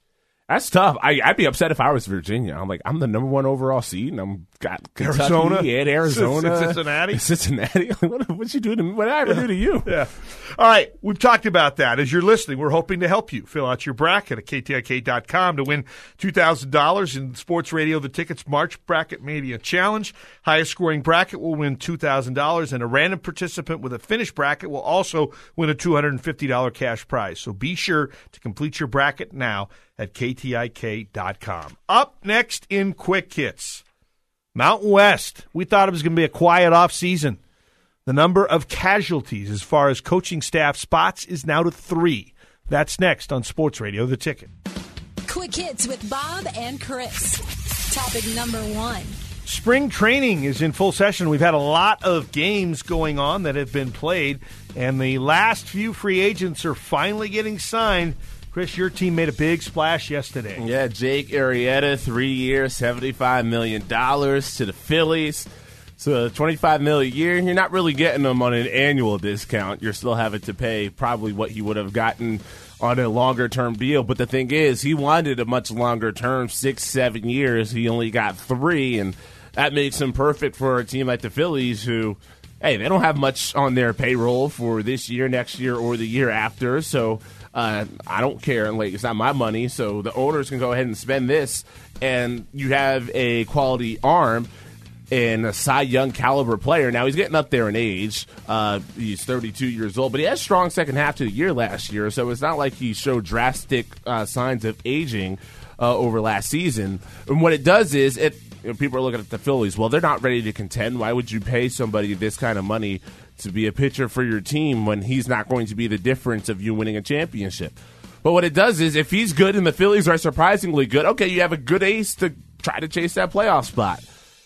That's tough. I, I'd be upset if I was Virginia. I'm like, I'm the number one overall seed, and I'm got Kentucky Arizona and Arizona, Cincinnati, Cincinnati. what what you do to me? What did I ever do to you? Yeah. All right, we've talked about that. As you're listening, we're hoping to help you fill out your bracket at K T I K dot com to win two thousand dollars in Sports Radio The Tickets March Bracket Mania Challenge. Highest scoring bracket will win two thousand dollars, and a random participant with a finished bracket will also win a two hundred fifty dollars cash prize. So be sure to complete your bracket now at K T I K dot com. Up next in Quick Hits, Mountain West. We thought it was going to be a quiet off season. The number of casualties as far as coaching staff spots is now to three. That's next on Sports Radio The Ticket. Quick Hits with Bob and Chris. Topic number one. Spring training is in full session. We've had a lot of games going on that have been played, and the last few free agents are finally getting signed. Chris, your team made a big splash yesterday. Yeah, Jake Arrieta, three years, seventy-five million dollars to the Phillies. So twenty-five million dollars a year, and you're not really getting them on an annual discount. You're still having to pay probably what he would have gotten on a longer-term deal. But the thing is, he wanted a much longer term, six, seven years. He only got three, and that makes him perfect for a team like the Phillies who, hey, they don't have much on their payroll for this year, next year, or the year after. So uh, I don't care. Like, it's not my money, so the owners can go ahead and spend this, and you have a quality arm and a Cy Young caliber player. Now, he's getting up there in age. Uh, he's thirty-two years old, but he had a strong second half to the year last year, so it's not like he showed drastic uh, signs of aging uh, over last season. And what it does is, it you know, people are looking at the Phillies. Well, they're not ready to contend. Why would you pay somebody this kind of money to be a pitcher for your team when he's not going to be the difference of you winning a championship? But what it does is, if he's good and the Phillies are surprisingly good, okay, you have a good ace to try to chase that playoff spot.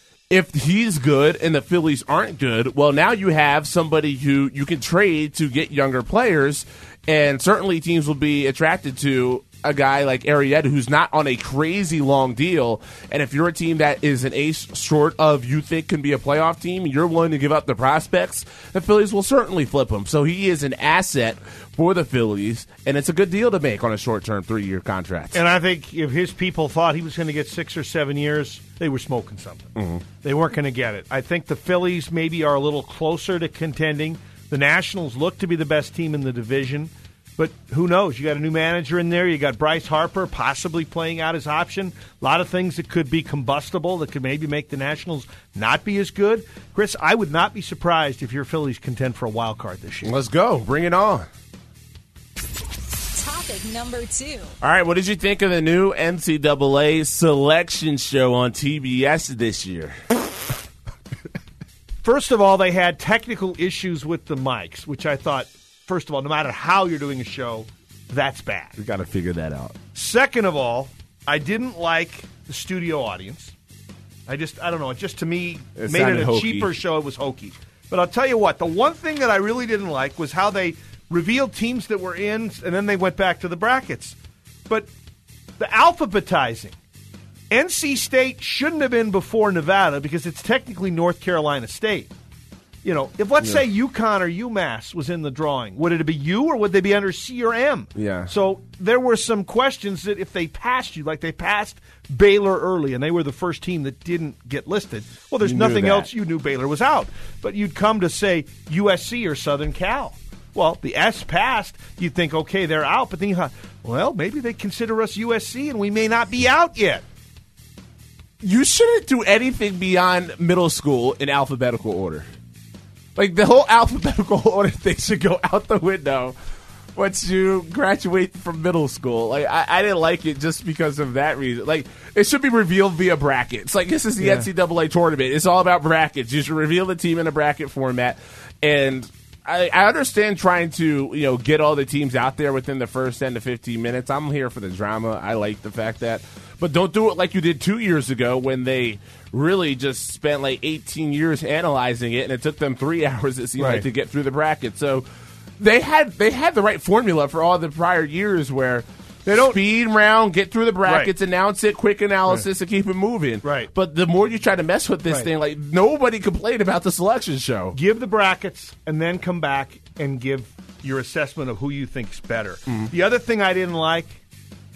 If he's good and the Phillies aren't good, well, now you have somebody who you can trade to get younger players, and certainly teams will be attracted to a guy like Arrieta who's not on a crazy long deal. And if you're a team that is an ace short of you think can be a playoff team, you're willing to give up the prospects, the Phillies will certainly flip him. So he is an asset for the Phillies, and it's a good deal to make on a short-term three-year contract. And I think if his people thought he was going to get six or seven years, they were smoking something. Mm-hmm. They weren't going to get it. I think the Phillies maybe are a little closer to contending. The Nationals look to be the best team in the division. But who knows? You got a new manager in there. You got Bryce Harper possibly playing out his option. A lot of things that could be combustible that could maybe make the Nationals not be as good. Chris, I would not be surprised if your Phillies contend for a wild card this year. Let's go. Bring it on. Topic number two. All right, what did you think of the new N C double A selection show on T B S this year? First of all, they had technical issues with the mics, which I thought, first of all, no matter how you're doing a show, that's bad. We got to figure that out. Second of all, I didn't like the studio audience. I just, I don't know, it just to me It made it sounded a hokey. cheaper show. It was hokey. But I'll tell you what, the one thing that I really didn't like was how they revealed teams that were in, and then they went back to the brackets. But the alphabetizing. N C State shouldn't have been before Nevada because it's technically North Carolina State. You know, if let's Yeah. say UConn or UMass was in the drawing, would it be U or would they be under C or M? Yeah. So there were some questions that if they passed you, like they passed Baylor early and they were the first team that didn't get listed, well, there's You knew nothing that. else. You knew Baylor was out. But you'd come to say U S C or Southern Cal. Well, the S passed. You'd think, okay, they're out. But then you thought, well, maybe they consider us U S C and we may not be out yet. You shouldn't do anything beyond middle school in alphabetical order. Like, the whole alphabetical order thing should go out the window once you graduate from middle school. Like, I, I didn't like it just because of that reason. Like, it should be revealed via brackets. Like, this is the Yeah. N C double A tournament. It's all about brackets. You should reveal the team in a bracket format. And I, I understand trying to, you know, get all the teams out there within the first ten to fifteen minutes. I'm here for the drama. I like the fact that. But don't do it like you did two years ago when they really just spent like eighteen years analyzing it, and it took them three hours, it seemed Right. like, to get through the bracket. So they had they had the right formula for all the prior years where they don't speed round, get through the brackets, Right. announce it, quick analysis, and keep it moving. Right. But the more you try to mess with this Right. thing, like, nobody complained about the selection show. Give the brackets and then come back and give your assessment of who you think's better. Mm-hmm. The other thing I didn't like,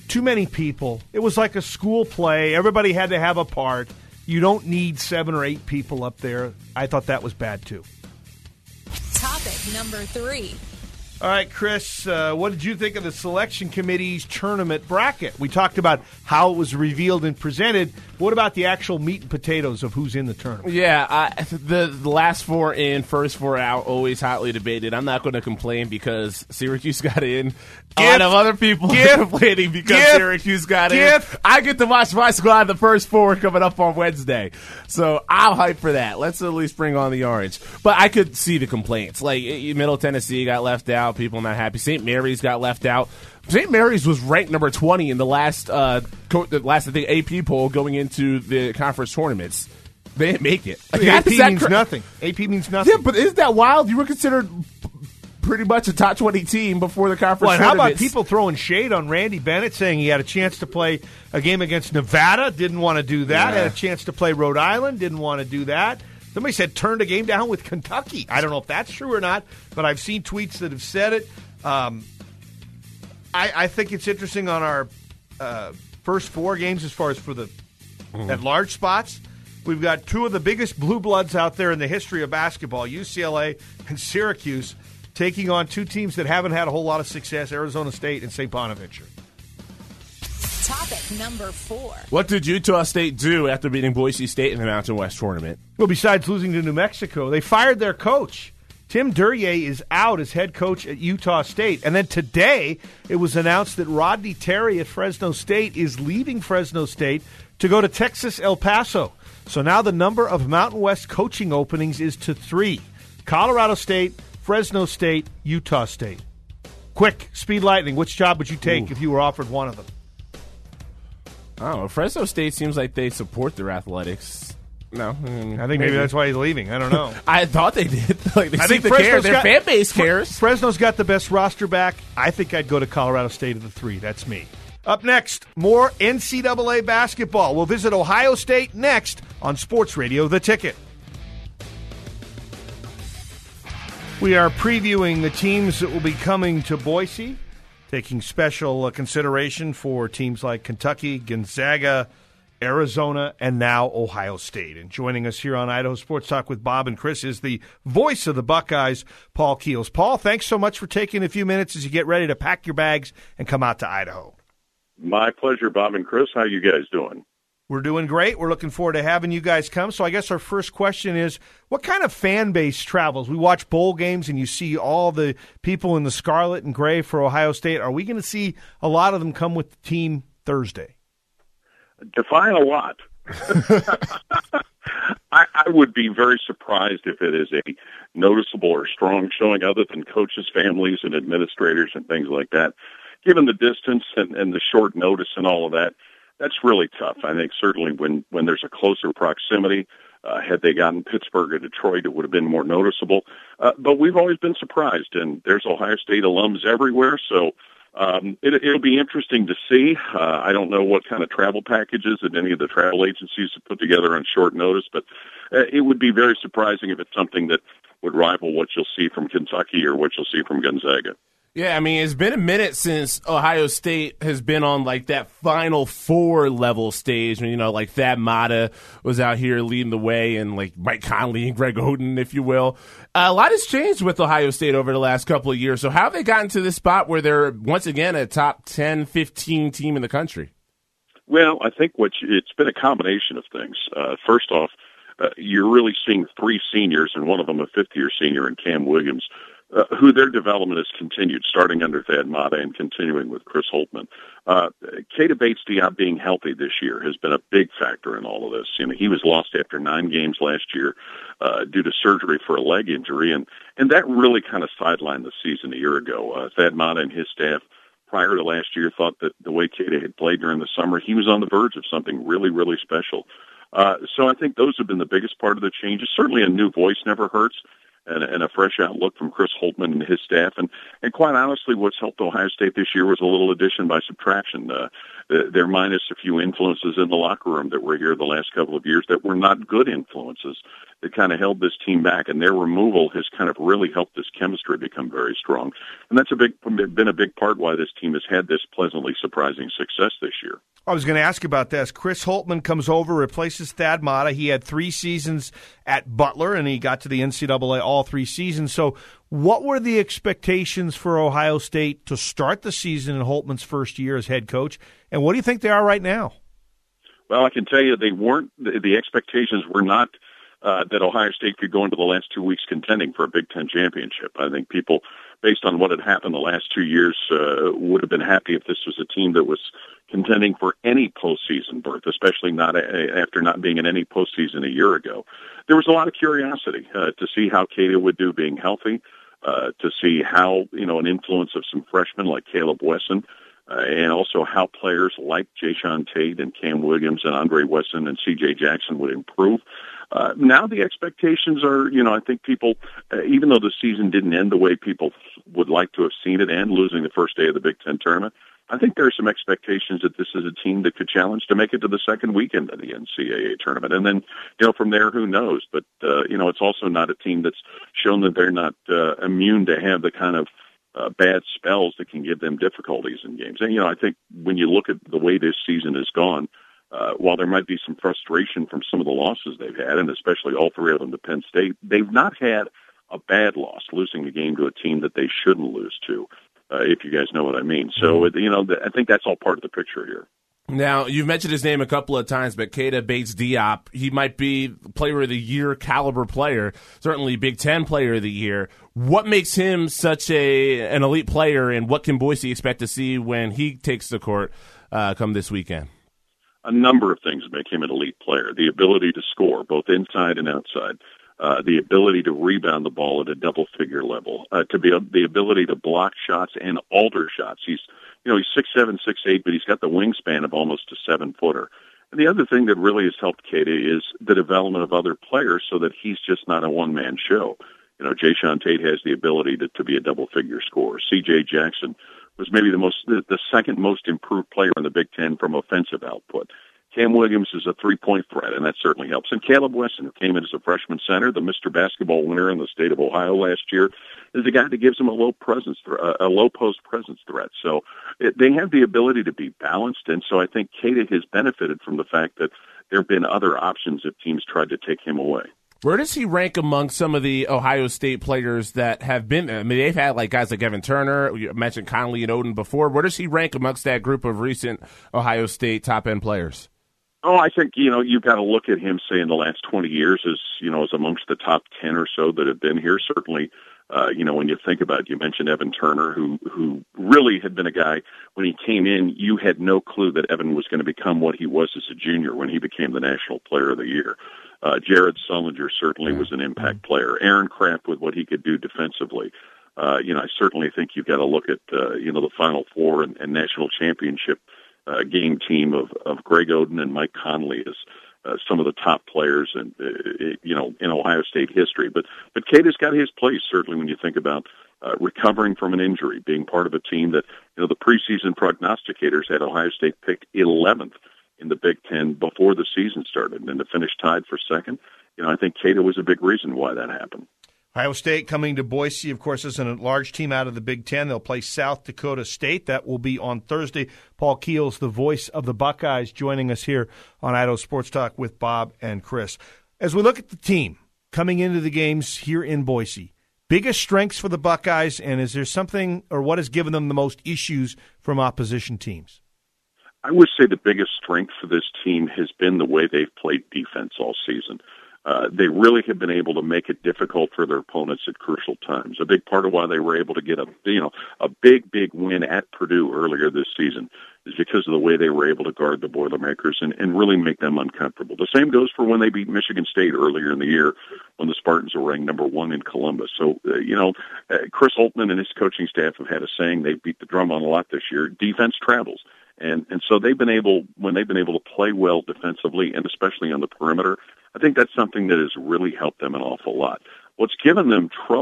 too many people. It was like a school play. Everybody had to have a part. You don't need seven or eight people up there. I thought that was bad, too. Topic number three. All right, Chris, uh, what did you think of the selection committee's tournament bracket? We talked about how it was revealed and presented. What about the actual meat and potatoes of who's in the tournament? Yeah, I, the, the last four in, first four out, always hotly debated. I'm not going to complain because Syracuse got in. A lot of other people are complaining because Gift. Syracuse got Gift. in. I get to watch my squad the first four coming up on Wednesday. So I'm hyped for that. Let's at least bring on the orange. But I could see the complaints. Like, Middle Tennessee got left out. People not happy. Saint Mary's got left out. Saint Mary's was ranked number twenty in the last, uh, co- the last I think, A P poll going into the conference tournaments. They didn't make it. The A P means cra- nothing. A P means nothing. Yeah, but isn't that wild? You were considered pretty much a top twenty team before the conference well, and how tournaments. about people throwing shade on Randy Bennett, saying he had a chance to play a game against Nevada, didn't want to do that, Yeah. had a chance to play Rhode Island, didn't want to do that. Somebody said turned a game down with Kentucky. I don't know if that's true or not, but I've seen tweets that have said it. Um, I, I think it's interesting on our uh, first four games as far as for the mm. at large spots. We've got two of the biggest blue bloods out there in the history of basketball, U C L A and Syracuse, taking on two teams that haven't had a whole lot of success, Arizona State and Saint Bonaventure. Topic number four. What did Utah State do after beating Boise State in the Mountain West tournament? Well, besides losing to New Mexico, they fired their coach. Tim Duryea is out as head coach at Utah State. And then today, it was announced that Rodney Terry at Fresno State is leaving Fresno State to go to Texas El Paso. So now the number of Mountain West coaching openings is to three. Colorado State, Fresno State, Utah State. Quick, speed lightning, which job would you take Ooh. if you were offered one of them? I don't know. Fresno State seems like they support their athletics. No, I, mean, I think maybe. maybe that's why he's leaving. I don't know. I thought they did. Like they I think think the care. got, Their fan base cares. Fresno's got the best roster back. I think I'd go to Colorado State at the three. That's me. Up next, more N C double A basketball. We'll visit Ohio State next on Sports Radio The Ticket. We are previewing the teams that will be coming to Boise, taking special uh, consideration for teams like Kentucky, Gonzaga, Arizona, and now Ohio State. And joining us here on Idaho Sports Talk with Bob and Chris is the voice of the Buckeyes, Paul Keels. Paul, thanks so much for taking a few minutes as you get ready to pack your bags and come out to Idaho. My pleasure, Bob and Chris. How you guys doing? We're doing great. We're looking forward to having you guys come. So I guess our first question is, what kind of fan base travels? We watch bowl games and you see all the people in the scarlet and gray for Ohio State. Are we going to see a lot of them come with the team Thursday? Define a lot. I, I would be very surprised if it is a noticeable or strong showing other than coaches, families, and administrators and things like that. Given the distance and, and the short notice and all of that, that's really tough. I think certainly when, when there's a closer proximity, uh, had they gotten Pittsburgh or Detroit, it would have been more noticeable. Uh, but we've always been surprised, and there's Ohio State alums everywhere, so Um, it, it'll be interesting to see. Uh, I don't know what kind of travel packages that any of the travel agencies have put together on short notice, but uh, it would be very surprising if it's something that would rival what you'll see from Kentucky or what you'll see from Gonzaga. Yeah, I mean, it's been a minute since Ohio State has been on, like, that Final Four level stage. You know, like, Thad Matta was out here leading the way and, like, Mike Conley and Greg Oden, if you will. Uh, a lot has changed with Ohio State over the last couple of years. So how have they gotten to this spot where they're, once again, a top ten, fifteen team in the country? Well, I think what you, it's been a combination of things. Uh, first off, uh, you're really seeing three seniors, and one of them a fifth-year senior in Cam Williams, Uh, who their development has continued, starting under Thad Matta and continuing with Chris Holtmann. Uh, Keita Bates-Diop being healthy this year has been a big factor in all of this. You know, he was lost after nine games last year uh, due to surgery for a leg injury, and, and that really kind of sidelined the season a year ago. Uh, Thad Matta and his staff prior to last year thought that the way Keita had played during the summer, he was on the verge of something really, really special. Uh, so I think those have been the biggest part of the changes. Certainly a new voice never hurts. And, and a fresh outlook from Chris Holtmann and his staff. And, and quite honestly, what's helped Ohio State this year was a little addition by subtraction. Uh, uh, they're minus a few influences in the locker room that were here the last couple of years that were not good influences that kind of held this team back, and their removal has kind of really helped this chemistry become very strong. And that's a big been a big part why this team has had this pleasantly surprising success this year. I was going to ask you about this. Chris Holtmann comes over, replaces Thad Matta. He had three seasons at Butler, and he got to the N C double A all three seasons. So what were the expectations for Ohio State to start the season in Holtmann's first year as head coach, and what do you think they are right now? Well, I can tell you they weren't. The, the expectations were not uh, that Ohio State could go into the last two weeks contending for a Big Ten championship. I think people, based on what had happened the last two years, uh, would have been happy if this was a team that was contending for any postseason berth, especially not a, after not being in any postseason a year ago. There was a lot of curiosity uh, to see how Keita would do being healthy, uh, to see how, you know, an influence of some freshmen like Caleb Wesson, uh, and also how players like Jayshawn Tate and Cam Williams and Andre Wesson and C J Jackson would improve. Uh, now the expectations are, you know, I think people, uh, even though the season didn't end the way people would like to have seen it end, losing the first day of the Big Ten tournament, I think there are some expectations that this is a team that could challenge to make it to the second weekend of the N C double A tournament. And then, you know, from there, who knows? But, uh, you know, it's also not a team that's shown that they're not uh, immune to have the kind of uh, bad spells that can give them difficulties in games. And, you know, I think when you look at the way this season has gone, uh, while there might be some frustration from some of the losses they've had, and especially all three of them to Penn State, they've not had a bad loss, losing a game to a team that they shouldn't lose to. Uh, if you guys know what I mean. So, you know, I think that's all part of the picture here. Now, you've mentioned his name a couple of times, but Keita Bates-Diop, he might be player of the year caliber player, certainly Big Ten player of the year. What makes him such a an elite player, and what can Boise expect to see when he takes the court uh, come this weekend? A number of things make him an elite player. The ability to score, both inside and outside. Uh, the ability to rebound the ball at a double-figure level, uh, to be a, the ability to block shots and alter shots. He's, you know, he's six seven, six eight, but he's got the wingspan of almost a seven-footer. And the other thing that really has helped Keita is the development of other players so that he's just not a one-man show. You know, Jayshawn Tate has the ability to, to be a double-figure scorer. C J Jackson was maybe the most, the, the second most improved player in the Big Ten from offensive output. Cam Williams is a three-point threat, and that certainly helps. And Caleb Wesson, who came in as a freshman center, the Mister Basketball winner in the state of Ohio last year, is a guy that gives him a low presence, a low post presence threat. So it, they have the ability to be balanced, and so I think Keita has benefited from the fact that there have been other options if teams tried to take him away. Where does he rank among some of the Ohio State players that have been there? I mean, they've had like guys like Evan Turner, you mentioned Conley and Oden before. Where does he rank amongst that group of recent Ohio State top-end players? Oh, I think, you know, you've got to look at him, say, in the last twenty years as, you know, as amongst the top ten or so that have been here. Certainly, uh, you know, when you think about it, you mentioned Evan Turner, who, who really had been a guy, when he came in, you had no clue that Evan was going to become what he was as a junior when he became the National Player of the Year. Uh, Jared Sullinger certainly was an impact player. Aaron Kraft with what he could do defensively. Uh, you know, I certainly think you've got to look at, uh, you know, the Final Four and, and national championship Uh, game team of, of Greg Oden and Mike Conley as uh, some of the top players in, uh, you know, in Ohio State history. But, but Keita's got his place, certainly, when you think about uh, recovering from an injury, being part of a team that, you know, the preseason prognosticators had Ohio State picked eleventh in the Big Ten before the season started, and to finish tied for second. You know, I think Keita was a big reason why that happened. Ohio State coming to Boise, of course, is a large team out of the Big Ten. They'll play South Dakota State. That will be on Thursday. Paul Keels, the voice of the Buckeyes, joining us here on Idaho Sports Talk with Bob and Chris. As we look at the team coming into the games here in Boise, biggest strengths for the Buckeyes, and is there something or what has given them the most issues from opposition teams? I would say the biggest strength for this team has been the way they've played defense all season. Uh, they really have been able to make it difficult for their opponents at crucial times. A big part of why they were able to get a, you know, a big, big win at Purdue earlier this season is because of the way they were able to guard the Boilermakers and, and really make them uncomfortable. The same goes for when they beat Michigan State earlier in the year when the Spartans were ranked number one in Columbus. So, uh, you know, uh, Chris Holtmann and his coaching staff have had a saying, they beat the drum on a lot this year, defense travels. And and so they've been able, when they've been able to play well defensively and especially on the perimeter, I think that's something that has really helped them an awful lot. What's given them trouble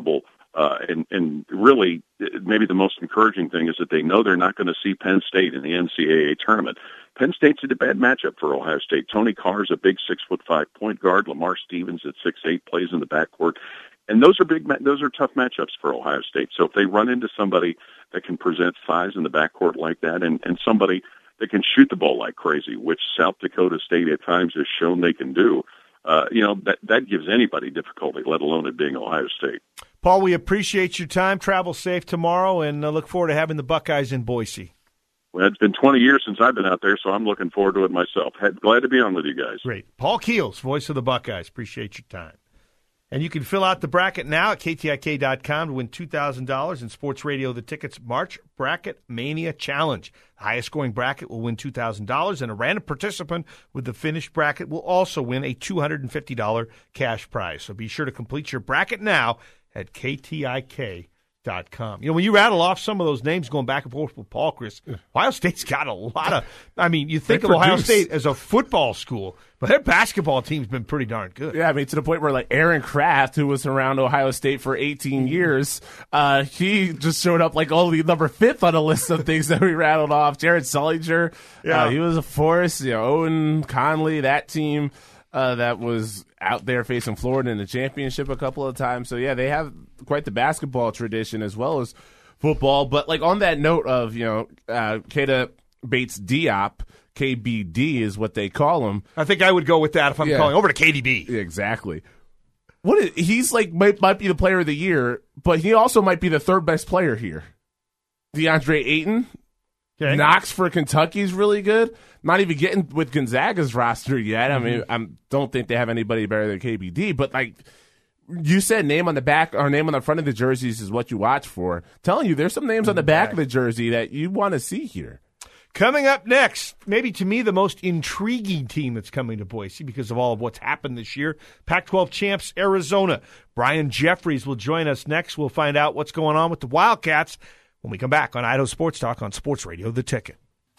Uh, and, and really, maybe the most encouraging thing is that they know they're not going to see Penn State in the N C double A tournament. Penn State's a bad matchup for Ohio State. Tony Carr's a big six foot five point guard. Lamar Stevens at six eight plays in the backcourt. And those are big, those are tough matchups for Ohio State. So if they run into somebody that can present size in the backcourt like that, and, and somebody that can shoot the ball like crazy, which South Dakota State at times has shown they can do, uh, you know, that, that gives anybody difficulty, let alone it being Ohio State. Paul, we appreciate your time. Travel safe tomorrow, and uh, look forward to having the Buckeyes in Boise. Well, it's been twenty years since I've been out there, so I'm looking forward to it myself. Glad to be on with you guys. Great. Paul Keels, voice of the Buckeyes. Appreciate your time. And you can fill out the bracket now at K T I K dot com to win two thousand dollars in Sports Radio The Ticket's March Bracket Mania Challenge. The highest scoring bracket will win two thousand dollars, and a random participant with the finished bracket will also win a two hundred fifty dollars cash prize. So be sure to complete your bracket now at K T I K dot com. You know, when you rattle off some of those names going back and forth with Paul, Chris, Ohio State's got a lot of, I mean, you think They of Ohio produce. State as a football school, but their basketball team's been pretty darn good. Yeah, I mean, to the point where, like, Aaron Kraft, who was around Ohio State for eighteen years, uh, he just showed up, like, only number fifth on a list of things that we rattled off. Jared Sullinger, Yeah. uh, he was a force. You know, Owen Conley, that team uh, that was out there facing Florida in the championship a couple of times. So, yeah, they have quite the basketball tradition as well as football. But, like, on that note of, you know, uh, Keita Bates-Diop, K B D is what they call him. I think I would go with that if I'm Yeah. calling over to K D B. Exactly. What is, he's like might, might be the player of the year, but he also might be the third best player here. DeAndre Ayton, Okay. Knox for Kentucky's really good. Not even getting with Gonzaga's roster yet. Mm-hmm. I mean, I don't think they have anybody better than K B D. But like you said, name on the back or name on the front of the jerseys is what you watch for. Telling you, there's some names on the back of the jersey that you want to see here. Coming up next, maybe to me the most intriguing team that's coming to Boise because of all of what's happened this year, Pac twelve champs Arizona. Brian Jeffries will join us next. We'll find out what's going on with the Wildcats when we come back on Idaho Sports Talk on Sports Radio The Ticket.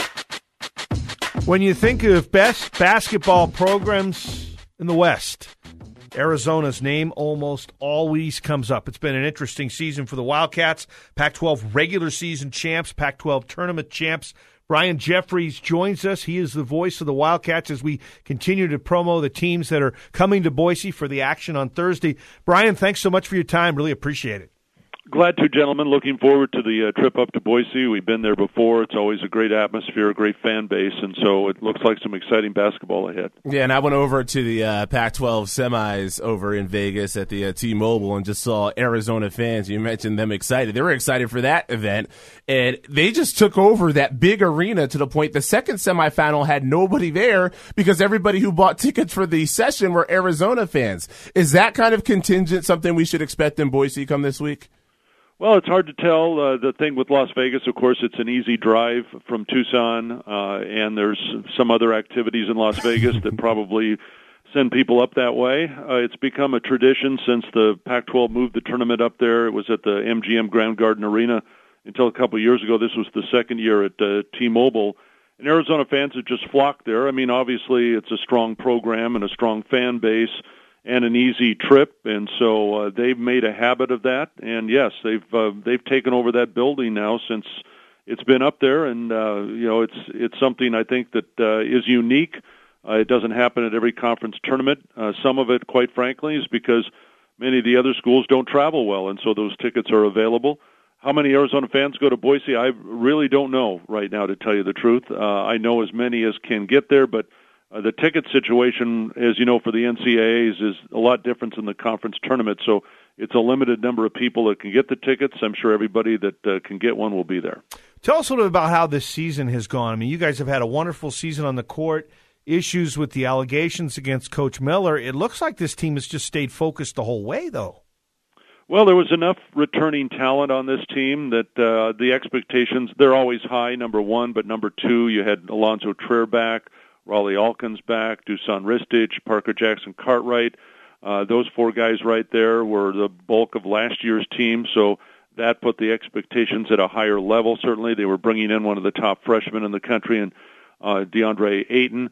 When you think of best basketball programs in the West, Arizona's name almost always comes up. It's been an interesting season for the Wildcats, Pac twelve regular season champs, Pac twelve tournament champs. Brian Jeffries joins us. He is the voice of the Wildcats as we continue to promo the teams that are coming to Boise for the action on Thursday. Brian, thanks so much for your time. Really appreciate it. Glad to, gentlemen. Looking forward to the uh, trip up to Boise. We've been there before. It's always a great atmosphere, a great fan base, and so it looks like some exciting basketball ahead. Yeah, and I went over to the uh, Pac twelve semis over in Vegas at the uh, T-Mobile and just saw Arizona fans. You mentioned them excited. They were excited for that event, and they just took over that big arena to the point the second semifinal had nobody there because everybody who bought tickets for the session were Arizona fans. Is that kind of contingent something we should expect in Boise come this week? Well, it's hard to tell. Uh, the thing with Las Vegas, of course, it's an easy drive from Tucson, uh, and there's some other activities in Las Vegas that probably send people up that way. Uh, it's become a tradition since the Pac twelve moved the tournament up there. It was at the M G M Grand Garden Arena until a couple of years ago. This was the second year at uh, T-Mobile. And Arizona fans have just flocked there. I mean, obviously, it's a strong program and a strong fan base and an easy trip, and so uh, they've made a habit of that. And yes, they've uh, they've taken over that building now since it's been up there, and uh, you know it's it's something I think that uh, is unique. Uh, it doesn't happen at every conference tournament. Uh, some of it, quite frankly, is because many of the other schools don't travel well, and so those tickets are available. How many Arizona fans go to Boise? I really don't know right now, to tell you the truth. Uh, I know as many as can get there, but Uh, the ticket situation, as you know, for the N C double A's is a lot different than the conference tournament, so it's a limited number of people that can get the tickets. I'm sure everybody that uh, can get one will be there. Tell us a little bit about how this season has gone. I mean, you guys have had a wonderful season on the court, issues with the allegations against Coach Miller. It looks like this team has just stayed focused the whole way, though. Well, there was enough returning talent on this team that uh, the expectations, they're always high, number one, but number two, you had Alonzo Trier back, Raleigh Alkins back, Dusan Ristich, Parker Jackson Cartwright. Uh, those four guys right there were the bulk of last year's team, so that put the expectations at a higher level. Certainly, they were bringing in one of the top freshmen in the country, and uh, DeAndre Ayton.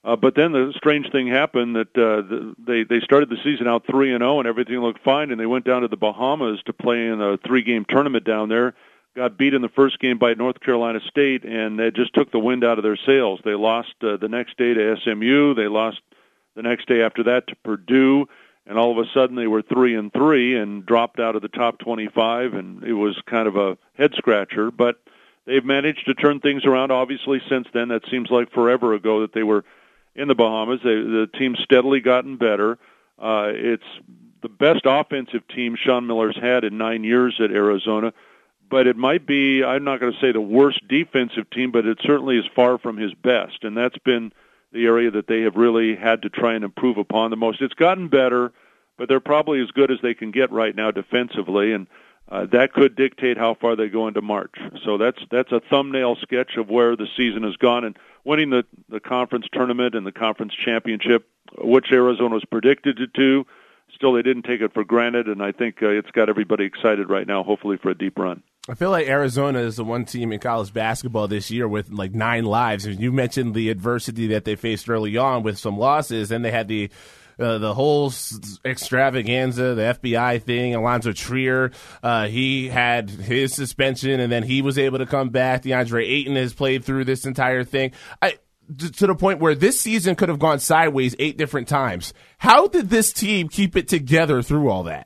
Uh, but then the strange thing happened that uh, the, they they started the season out three and zero, and everything looked fine. And they went down to the Bahamas to play in a three-game tournament down there. Got beat in the first game by North Carolina State, and they just took the wind out of their sails. They lost uh, the next day to S M U. They lost the next day after that to Purdue, and all of a sudden they were three and three and dropped out of the top twenty-five, and it was kind of a head scratcher. But they've managed to turn things around. Obviously, since then, that seems like forever ago that they were in the Bahamas. They, the team's steadily gotten better. Uh, it's the best offensive team Sean Miller's had in nine years at Arizona. But it might be, I'm not going to say the worst defensive team, but it certainly is far from his best. And that's been the area that they have really had to try and improve upon the most. It's gotten better, but they're probably as good as they can get right now defensively, and uh, that could dictate how far they go into March. So that's that's a thumbnail sketch of where the season has gone. And winning the, the conference tournament and the conference championship, which Arizona was predicted to do, still they didn't take it for granted, and I think uh, it's got everybody excited right now, hopefully for a deep run. I feel like Arizona is the one team in college basketball this year with like nine lives. You mentioned the adversity that they faced early on with some losses, and they had the uh, the whole extravaganza, the F B I thing. Alonzo Trier, uh, he had his suspension, and then he was able to come back. DeAndre Ayton has played through this entire thing. I, to the point where this season could have gone sideways eight different times. How did this team keep it together through all that?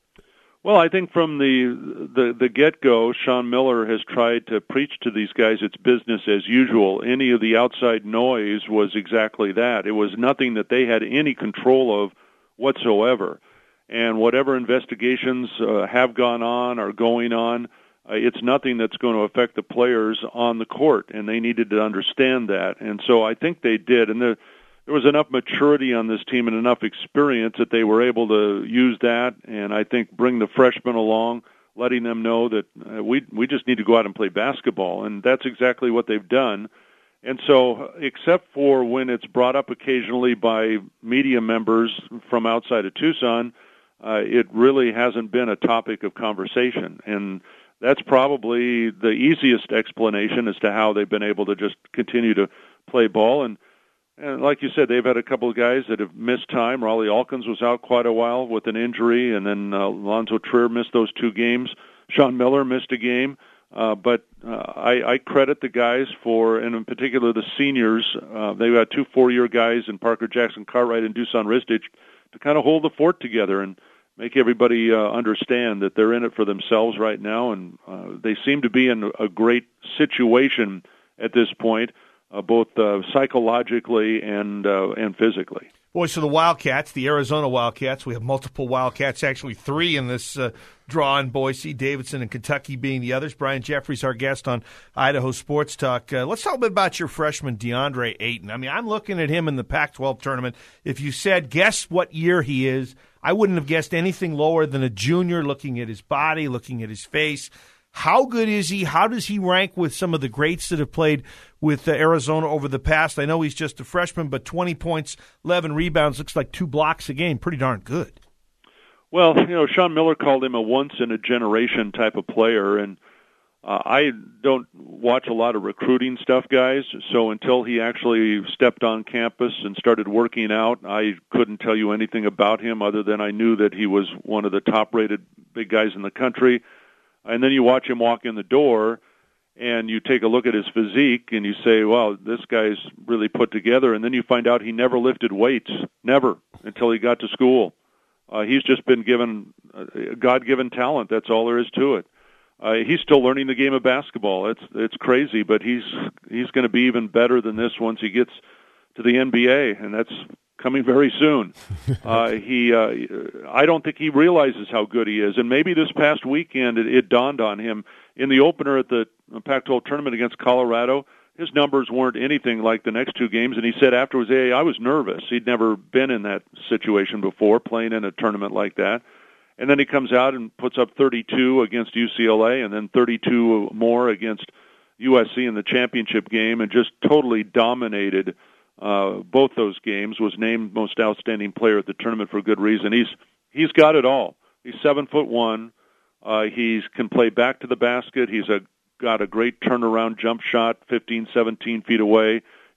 Well, I think from the, the the get-go, Sean Miller has tried to preach to these guys it's business as usual. Any of the outside noise was exactly that. It was nothing that they had any control of whatsoever. And whatever investigations uh, have gone on or going on, uh, it's nothing that's going to affect the players on the court, and they needed to understand that. And so I think they did. And the There was enough maturity on this team and enough experience that they were able to use that, and I think bring the freshmen along, letting them know that uh, we we just need to go out and play basketball, and that's exactly what they've done. And so, except for when it's brought up occasionally by media members from outside of Tucson, uh, it really hasn't been a topic of conversation, and that's probably the easiest explanation as to how they've been able to just continue to play ball. And And like you said, they've had a couple of guys that have missed time. Raleigh Alkins was out quite a while with an injury, and then uh, Alonzo Trier missed those two games. Sean Miller missed a game. Uh, but uh, I, I credit the guys for, and in particular the seniors, uh, they've got two four-year guys in Parker Jackson Cartwright and Dusan Ristic to kind of hold the fort together and make everybody uh, understand that they're in it for themselves right now, and uh, they seem to be in a great situation at this point. Uh, both uh, psychologically and uh, and physically. Boy, so the Wildcats, the Arizona Wildcats, we have multiple Wildcats, actually three in this uh, draw in Boise, Davidson and Kentucky being the others. Brian Jeffries, our guest on Idaho Sports Talk. Uh, let's talk a bit about your freshman, DeAndre Ayton. I mean, I'm looking at him in the Pac twelve tournament. If you said, guess what year he is, I wouldn't have guessed anything lower than a junior, looking at his body, looking at his face. How good is he? How does he rank with some of the greats that have played with uh, Arizona over the past? I know he's just a freshman, but twenty points, eleven rebounds, looks like two blocks a game. Pretty darn good. Well, you know, Sean Miller called him a once-in-a-generation type of player, and uh, I don't watch a lot of recruiting stuff, guys, so until he actually stepped on campus and started working out, I couldn't tell you anything about him other than I knew that he was one of the top-rated big guys in the country. And then you watch him walk in the door, and you take a look at his physique, and you say, wow, this guy's really put together. And then you find out he never lifted weights, never, until he got to school. Uh, he's just been given a God-given talent. That's all there is to it. Uh, he's still learning the game of basketball. It's it's crazy, but he's he's going to be even better than this once he gets to the N B A, and that's coming very soon. Uh, he, uh, I don't think he realizes how good he is. And maybe this past weekend it, it dawned on him. In the opener at the Pac twelve tournament against Colorado, his numbers weren't anything like the next two games. And he said afterwards, hey, I was nervous. He'd never been in that situation before, playing in a tournament like that. And then he comes out and puts up thirty-two against U C L A and then thirty-two more against U S C in the championship game, and just totally dominated Uh, both those games, was named most outstanding player at the tournament for good reason. He's he's got it all. He's seven foot one. Uh, he can play back to the basket. He's a got a great turnaround jump shot, fifteen, seventeen feet away.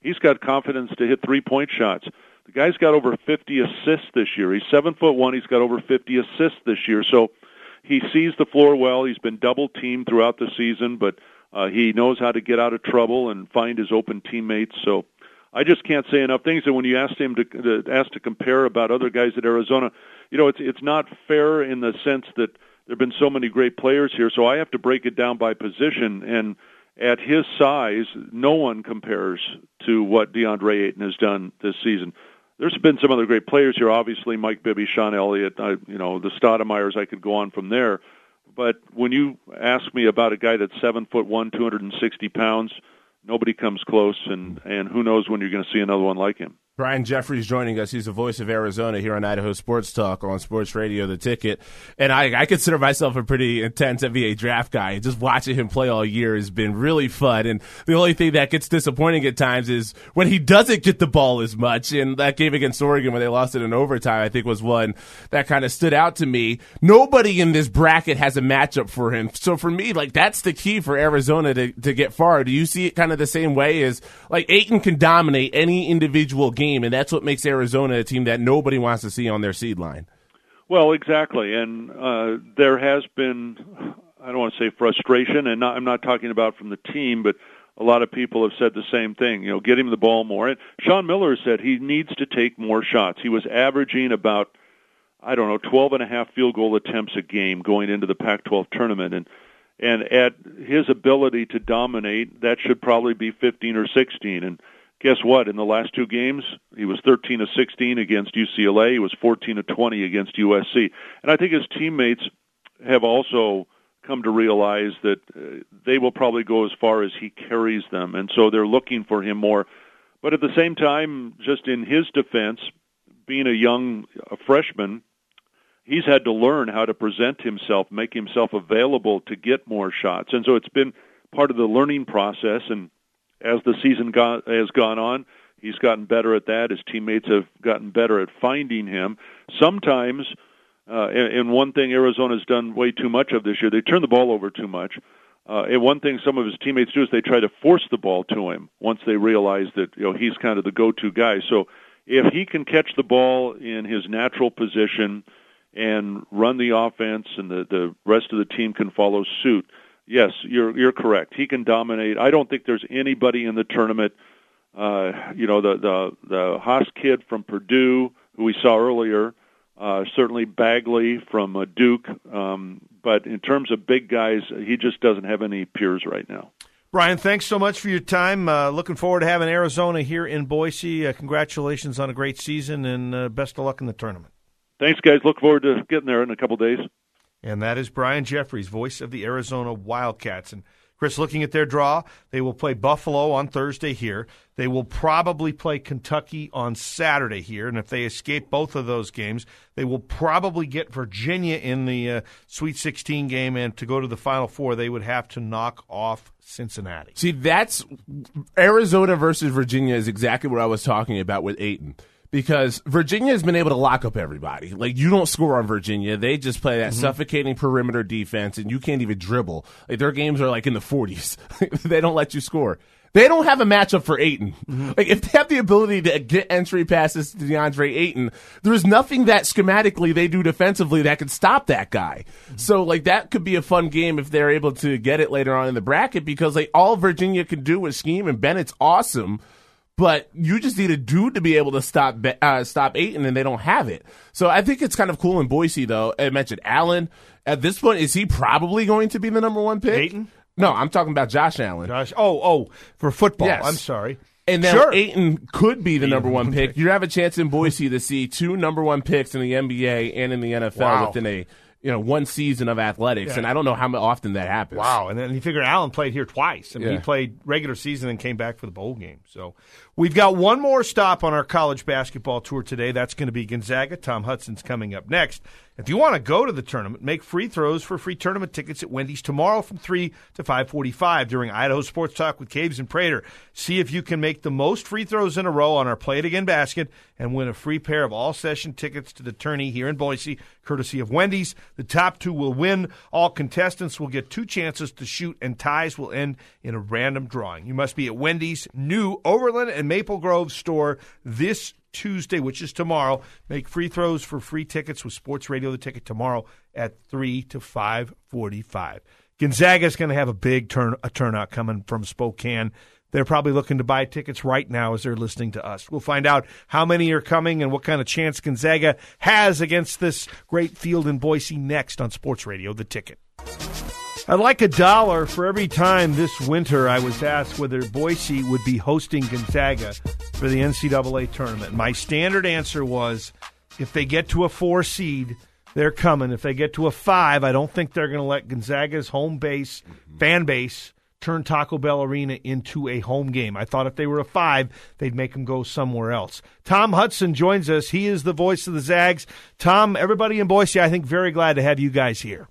he's got confidence to hit three-point shots. The guy's got over fifty assists this year. He's seven foot one. He's got over fifty assists this year. So he sees the floor well. He's been double-teamed throughout the season, but uh, he knows how to get out of trouble and find his open teammates. So I just can't say enough things. And when you asked him to, to ask to compare about other guys at Arizona, you know, it's it's not fair in the sense that there have been so many great players here. So I have to break it down by position. And at his size, no one compares to what DeAndre Ayton has done this season. There's been some other great players here, obviously, Mike Bibby, Sean Elliott, I, you know, the Stoudemires, I could go on from there. But when you ask me about a guy that's seven foot one, two hundred sixty pounds, nobody comes close, and, and who knows when you're going to see another one like him. Brian Jeffries joining us. He's the voice of Arizona here on Idaho Sports Talk on Sports Radio The Ticket. And I, I consider myself a pretty intense N B A draft guy. Just watching him play all year has been really fun. And the only thing that gets disappointing at times is when he doesn't get the ball as much. And that game against Oregon when they lost it in overtime, I think was one that kind of stood out to me. Nobody in this bracket has a matchup for him. So for me, like, that's the key for Arizona to, to get far. Do you see it kind of the same way as, like, Ayton can dominate any individual game? And that's what makes Arizona a team that nobody wants to see on their seed line. Well, exactly, and uh, there has been, I don't want to say frustration, and not, I'm not talking about from the team, but a lot of people have said the same thing, you know, get him the ball more. And Sean Miller said he needs to take more shots. He was averaging about, I don't know, twelve and a half field goal attempts a game going into the Pac twelve tournament, and and at his ability to dominate, that should probably be fifteen or sixteen, and guess what? In the last two games, he was thirteen of sixteen against U C L A. He was fourteen of twenty against U S C. And I think his teammates have also come to realize that uh, they will probably go as far as he carries them. And so they're looking for him more. But at the same time, just in his defense, being a young a freshman, he's had to learn how to present himself, make himself available to get more shots. And so it's been part of the learning process. And as the season got, has gone on, he's gotten better at that. His teammates have gotten better at finding him. Sometimes, uh, and, and one thing Arizona's done way too much of this year, they turn the ball over too much. Uh, and one thing some of his teammates do is they try to force the ball to him once they realize that, you know, he's kind of the go-to guy. So if he can catch the ball in his natural position and run the offense and the, the rest of the team can follow suit, yes, you're you're correct. He can dominate. I don't think there's anybody in the tournament. Uh, you know, the the the Haas kid from Purdue, who we saw earlier, uh, certainly Bagley from uh, Duke. Um, but in terms of big guys, he just doesn't have any peers right now. Brian, thanks so much for your time. Uh, looking forward to having Arizona here in Boise. Uh, congratulations on a great season, and uh, best of luck in the tournament. Thanks, guys. Look forward to getting there in a couple days. And that is Brian Jeffries, voice of the Arizona Wildcats. And, Chris, looking at their draw, they will play Buffalo on Thursday here. They will probably play Kentucky on Saturday here. And if they escape both of those games, they will probably get Virginia in the uh, Sweet sixteen game. And to go to the Final Four, they would have to knock off Cincinnati. See, that's Arizona versus Virginia is exactly what I was talking about with Ayton. Because Virginia has been able to lock up everybody. Like, you don't score on Virginia. They just play that mm-hmm. suffocating perimeter defense, and you can't even dribble. Like, their games are, like, in the forties. They don't let you score. They don't have a matchup for Ayton. Mm-hmm. Like, if they have the ability to get entry passes to DeAndre Ayton, there's nothing that schematically they do defensively that can stop that guy. Mm-hmm. So, like, that could be a fun game if they're able to get it later on in the bracket, because, like, all Virginia can do is scheme, and Bennett's awesome. But you just need a dude to be able to stop uh, stop Ayton, and they don't have it. So I think it's kind of cool in Boise, though. I mentioned Allen. At this point, is he probably going to be the number one pick? Ayton? No, I'm talking about Josh Allen. Josh. Oh, oh, for football. Yes. I'm sorry. And then sure. Ayton could be the number one pick. You have a chance in Boise to see two number one picks in the N B A and in the N F L wow. within a you know one season of athletics, yeah. and I don't know how often that happens. Wow! And then you figure Allen played here twice. I mean, yeah. he played regular season and came back for the bowl game. So we've got one more stop on our college basketball tour today. That's going to be Gonzaga. Tom Hudson's coming up next. If you want to go to the tournament, make free throws for free tournament tickets at Wendy's tomorrow from three to five forty-five during Idaho Sports Talk with Caves and Prater. See if you can make the most free throws in a row on our Play It Again basket and win a free pair of all-session tickets to the tourney here in Boise, courtesy of Wendy's. The top two will win. All contestants will get two chances to shoot, and ties will end in a random drawing. You must be at Wendy's new Overland and Maple Grove store this Tuesday, which is tomorrow. Make free throws for free tickets with Sports Radio The Ticket tomorrow at three to five forty-five. Gonzaga is going to have a big turn a turnout coming from Spokane. They're probably looking to buy tickets right now as they're listening to us. We'll find out how many are coming and what kind of chance Gonzaga has against this great field in Boise next on Sports Radio The Ticket. I'd like a dollar for every time this winter I was asked whether Boise would be hosting Gonzaga for the N C double A tournament. My standard answer was, if they get to a four seed, they're coming. If they get to a five, I don't think they're going to let Gonzaga's home base, fan base, turn Taco Bell Arena into a home game. I thought if they were a five, they'd make them go somewhere else. Tom Hudson joins us. He is the voice of the Zags. Tom, everybody in Boise, I think, very glad to have you guys here.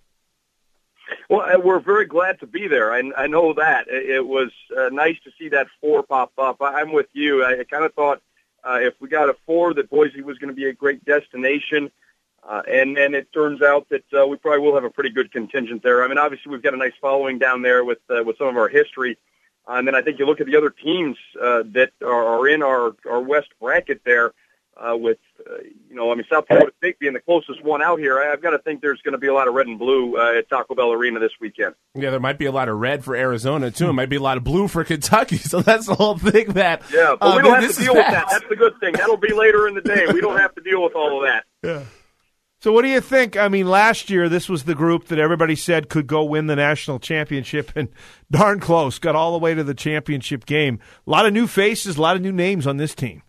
Well, we're very glad to be there. I, I know that. It was uh, nice to see that four pop up. I'm with you. I kind of thought uh, if we got a four, that Boise was going to be a great destination. Uh, and then it turns out that uh, we probably will have a pretty good contingent there. I mean, obviously, we've got a nice following down there with uh, with some of our history. Uh, and then I think you look at the other teams uh, that are, are in our, our West bracket there. Uh, with, uh, you know, I mean, South Dakota State being the closest one out here, I've got to think there's going to be a lot of red and blue uh, at Taco Bell Arena this weekend. Yeah, there might be a lot of red for Arizona, too. It might be a lot of blue for Kentucky. So that's the whole thing that... Yeah, but uh, we don't man, have to deal with that. That's the good thing. That'll be later in the day. We don't have to deal with all of that. Yeah. So what do you think? I mean, last year, this was the group that everybody said could go win the national championship, and darn close, got all the way to the championship game. A lot of new faces, a lot of new names on this team.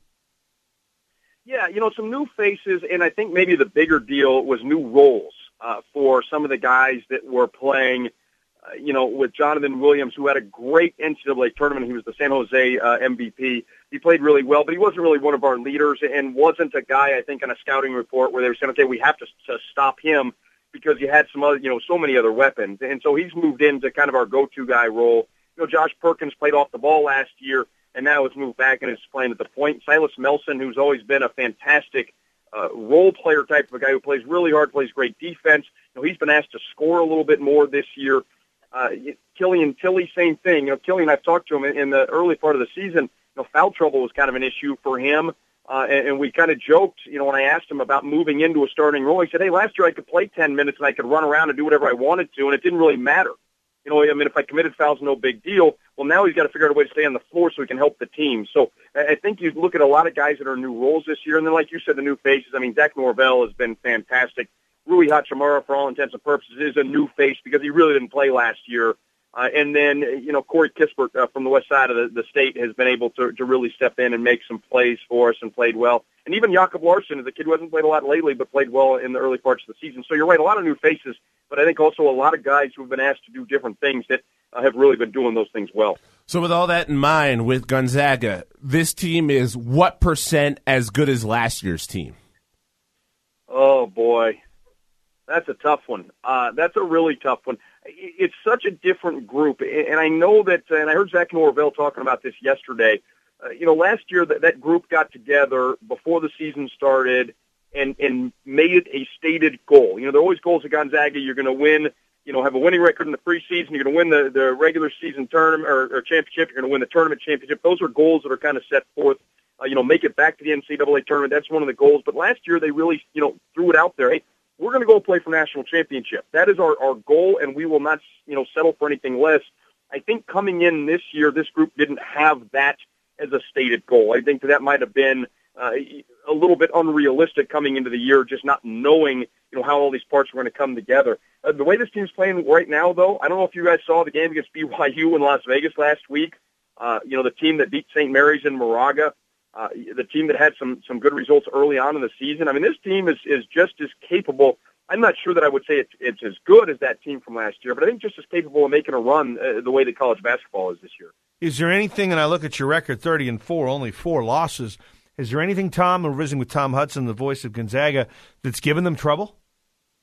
Yeah, you know, some new faces, and I think maybe the bigger deal was new roles uh, for some of the guys that were playing, uh, you know, with Jonathan Williams, who had a great N C double A tournament. He was the San Jose uh, M V P. He played really well, but he wasn't really one of our leaders and wasn't a guy, I think, on a scouting report where they were saying, okay, we have to, to stop him because he had some other, you know, so many other weapons. And so he's moved into kind of our go-to guy role. You know, Josh Perkins played off the ball last year, and now has moved back and is playing at the point. Silas Melson, who's always been a fantastic uh, role player type of a guy who plays really hard, plays great defense. You know, he's been asked to score a little bit more this year. Uh, Killian Tilly, same thing. You know, Killian, I've talked to him in, in the early part of the season. You know, foul trouble was kind of an issue for him, uh, and, and we kind of joked. You know, when I asked him about moving into a starting role, he said, "Hey, last year I could play ten minutes and I could run around and do whatever I wanted to, and it didn't really matter. You know, I mean, if I committed fouls, no big deal. Well, now he's got to figure out a way to stay on the floor so he can help the team." So I think you look at a lot of guys that are new roles this year, and then, like you said, the new faces. I mean, Zach Norvell has been fantastic. Rui Hachimura, for all intents and purposes, is a new face because he really didn't play last year. Uh, and then, you know, Corey Kispert uh, from the west side of the, the state has been able to, to really step in and make some plays for us and played well. And even Jakob Larson is a kid who hasn't played a lot lately but played well in the early parts of the season. So you're right, a lot of new faces, but I think also a lot of guys who have been asked to do different things that uh, have really been doing those things well. So with all that in mind, with Gonzaga, this team is what percent as good as last year's team? Oh, boy. That's a tough one. Uh, that's a really tough one. It's such a different group, and I know that, and I heard Zach Norvell talking about this yesterday. Uh, you know, last year that, that group got together before the season started and, and made it a stated goal. You know, there are always goals at Gonzaga. You're going to win, you know, have a winning record in the preseason. You're going to win the, the regular season tournament or, or championship. You're going to win the tournament championship. Those are goals that are kind of set forth. Uh, you know, make it back to the N C double A tournament. That's one of the goals. But last year they really, you know, threw it out there. Hey, we're going to go play for national championship. That is our, our goal, and we will not, you know, settle for anything less. I think coming in this year, this group didn't have that as a stated goal. I think that, that might have been uh, a little bit unrealistic coming into the year, just not knowing, you know, how all these parts were going to come together. Uh, the way this team's playing right now, though, I don't know if you guys saw the game against B Y U in Las Vegas last week. Uh, you know, the team that beat Saint Mary's in Moraga. Uh, the team that had some some good results early on in the season. I mean, this team is, is just as capable. I'm not sure that I would say it's, it's as good as that team from last year, but I think just as capable of making a run uh, the way that college basketball is this year. Is there anything, and I look at your record, thirty and four, only four losses, is there anything, Tom, we're visiting with Tom Hudson, the voice of Gonzaga, that's given them trouble?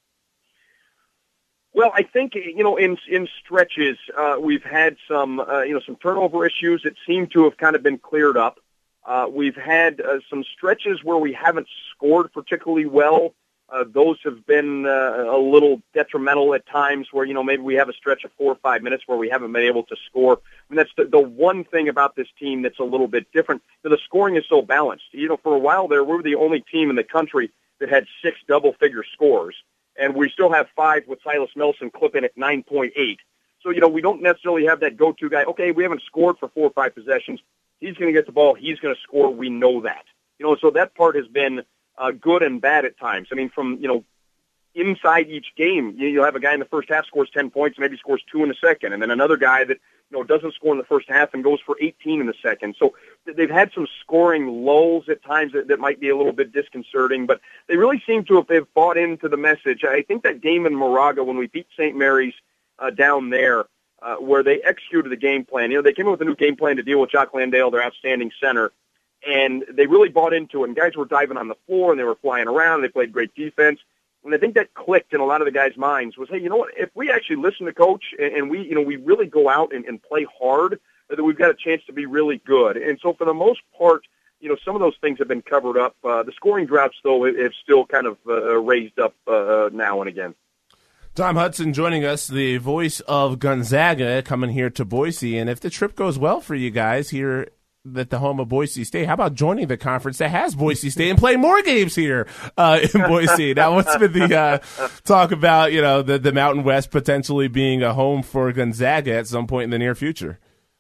Well, I think, you know, in in stretches, uh, we've had some, uh, you know, some turnover issues that seem to have kind of been cleared up. Uh, we've had uh, some stretches where we haven't scored particularly well. Uh, those have been uh, a little detrimental at times where, you know, maybe we have a stretch of four or five minutes where we haven't been able to score. I mean, that's the, the one thing about this team that's a little bit different. The scoring is so balanced. You know, for a while there, we were the only team in the country that had six double-figure scores. And we still have five with Silas Melson clipping at nine point eight. So, you know, we don't necessarily have that go-to guy. Okay, we haven't scored for four or five possessions. He's going to get the ball. He's going to score. We know that. You know, so that part has been uh, good and bad at times. I mean, from, you know, inside each game, you, you'll have a guy in the first half scores ten points, maybe scores two in the second, and then another guy that, you know, doesn't score in the first half and goes for eighteen in the second. So they've had some scoring lulls at times that, that might be a little bit disconcerting, but they really seem to have they've bought into the message. I think that game in Moraga when we beat Saint Mary's uh, down there, uh, where they executed the game plan. You know, they came up with a new game plan to deal with Jock Landale, their outstanding center, and they really bought into it. And guys were diving on the floor, and they were flying around, and they played great defense. And I think that clicked in a lot of the guys' minds was, hey, you know what, if we actually listen to Coach and, and we, you know, we really go out and, and play hard, that we've got a chance to be really good. And so for the most part, you know, some of those things have been covered up. Uh, the scoring droughts, though, have still kind of uh, raised up uh, now and again. Tom Hudson joining us, the voice of Gonzaga, coming here to Boise. And if the trip goes well for you guys here at the home of Boise State, how about joining the conference that has Boise State and playing more games here uh, in Boise? Now, what's been the uh, talk about, you know, the, the Mountain West potentially being a home for Gonzaga at some point in the near future?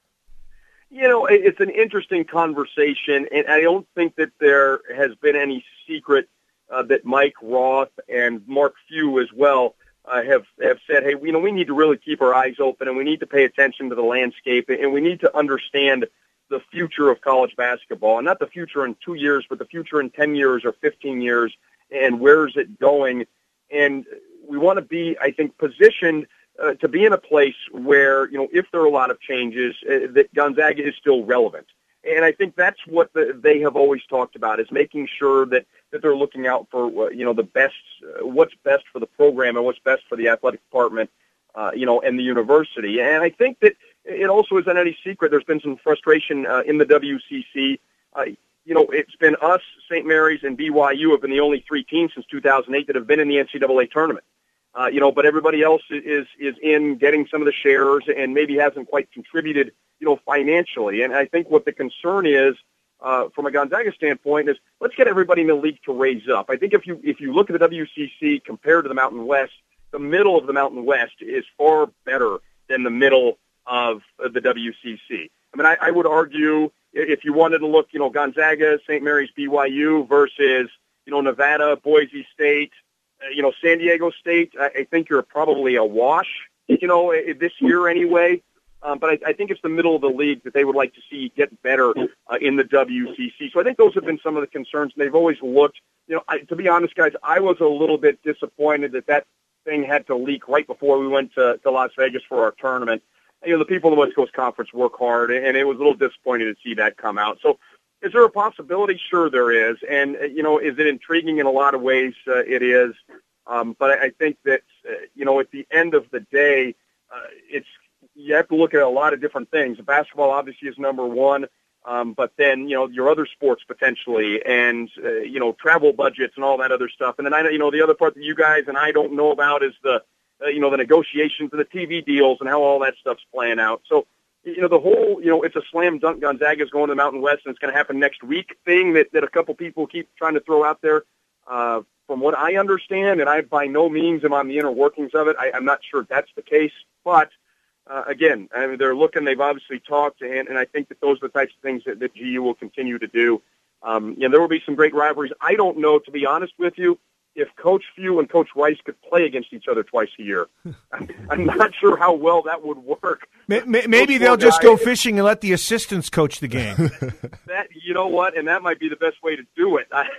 You know, it's an interesting conversation, and I don't think that there has been any secret uh, that Mike Roth and Mark Few as well uh, have, have said, hey, you know, we need to really keep our eyes open, and we need to pay attention to the landscape, and we need to understand the future of college basketball, and not the future in two years, but the future in ten years or fifteen years, and where is it going? And we want to be, I think, positioned uh, to be in a place where, you know, if there are a lot of changes, uh, that Gonzaga is still relevant. And I think that's what the, they have always talked about, is making sure that, that they're looking out for, uh, you know, the best, uh, what's best for the program and what's best for the athletic department, uh, you know, and the university. And I think that it also isn't any secret. There's been some frustration uh, in the W C C. Uh, you know, it's been us, Saint Mary's, and B Y U have been the only three teams since two thousand eight that have been in the N C double A tournament. Uh, you know, but everybody else is is in getting some of the shares and maybe hasn't quite contributed, you know, financially. And I think what the concern is, uh, from a Gonzaga standpoint, is let's get everybody in the league to raise up. I think if you if you look at the W C C compared to the Mountain West, the middle of the Mountain West is far better than the middle of the W C C. I mean, I, I would argue if you wanted to look, you know, Gonzaga, Saint Mary's, B Y U versus, you know, Nevada, Boise State, uh, you know, San Diego State, I, I think you're probably a wash, you know, this year anyway. Um, but I, I think it's the middle of the league that they would like to see get better uh, in the W C C. So I think those have been some of the concerns. And they've always looked, you know, I, to be honest, guys, I was a little bit disappointed that that thing had to leak right before we went to, to Las Vegas for our tournament. You know, the people in the West Coast Conference work hard, and it was a little disappointing to see that come out. So is there a possibility? Sure there is. And, you know, is it intriguing in a lot of ways? Uh, it is. Um, but I think that, uh, you know, at the end of the day, uh, it's you have to look at a lot of different things. Basketball obviously is number one, um, but then, you know, your other sports potentially and, uh, you know, travel budgets and all that other stuff. And then, I know, you know, the other part that you guys and I don't know about is the, Uh, you know, the negotiations and the T V deals and how all that stuff's playing out. So, you know, the whole, you know, it's a slam dunk Gonzaga's going to the Mountain West and it's going to happen next week thing that, that a couple people keep trying to throw out there. Uh, from what I understand, and I by no means am on the inner workings of it, I, I'm not sure that's the case. But, uh, again, I mean, they're looking, they've obviously talked, and, and I think that those are the types of things that, that G U will continue to do. Um, you know, there will be some great rivalries. I don't know, to be honest with you, if Coach Few and Coach Rice could play against each other twice a year. I'm not sure how well that would work. Maybe they'll just go fishing and let the assistants coach the game. That, you know what, and that might be the best way to do it. I,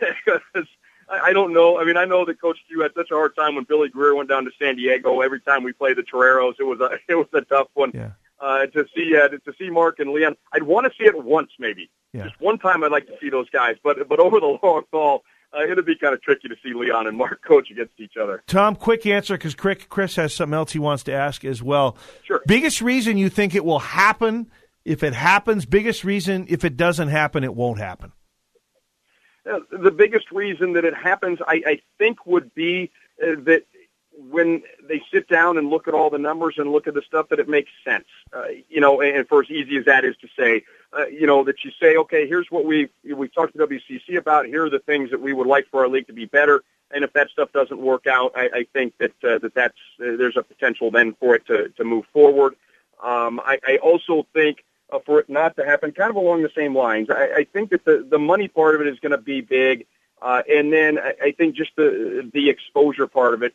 I don't know. I mean, I know that Coach Few had such a hard time when Billy Greer went down to San Diego. Every time we played the Toreros, it was a it was a tough one. Yeah. Uh, to see uh, to see Mark and Leon, I'd want to see it once maybe. Yeah. Just one time I'd like to see those guys, but but over the long haul, uh, it'd be kind of tricky to see Leon and Mark coach against each other. Tom, quick answer, because Chris has something else he wants to ask as well. Sure. Biggest reason you think it will happen, if it happens, biggest reason if it doesn't happen, it won't happen? Uh, the biggest reason that it happens, I, I think, would be uh, that when they sit down and look at all the numbers and look at the stuff, that it makes sense. Uh, you know, and for as easy as that is to say, uh, you know, that you say, okay, here's what we we've talked to W C C about. Here are the things that we would like for our league to be better. And if that stuff doesn't work out, I, I think that uh, that that's uh, there's a potential then for it to to move forward. Um, I, I also think uh, for it not to happen, kind of along the same lines, I, I think that the the money part of it is going to be big, uh, and then I, I think just the the exposure part of it.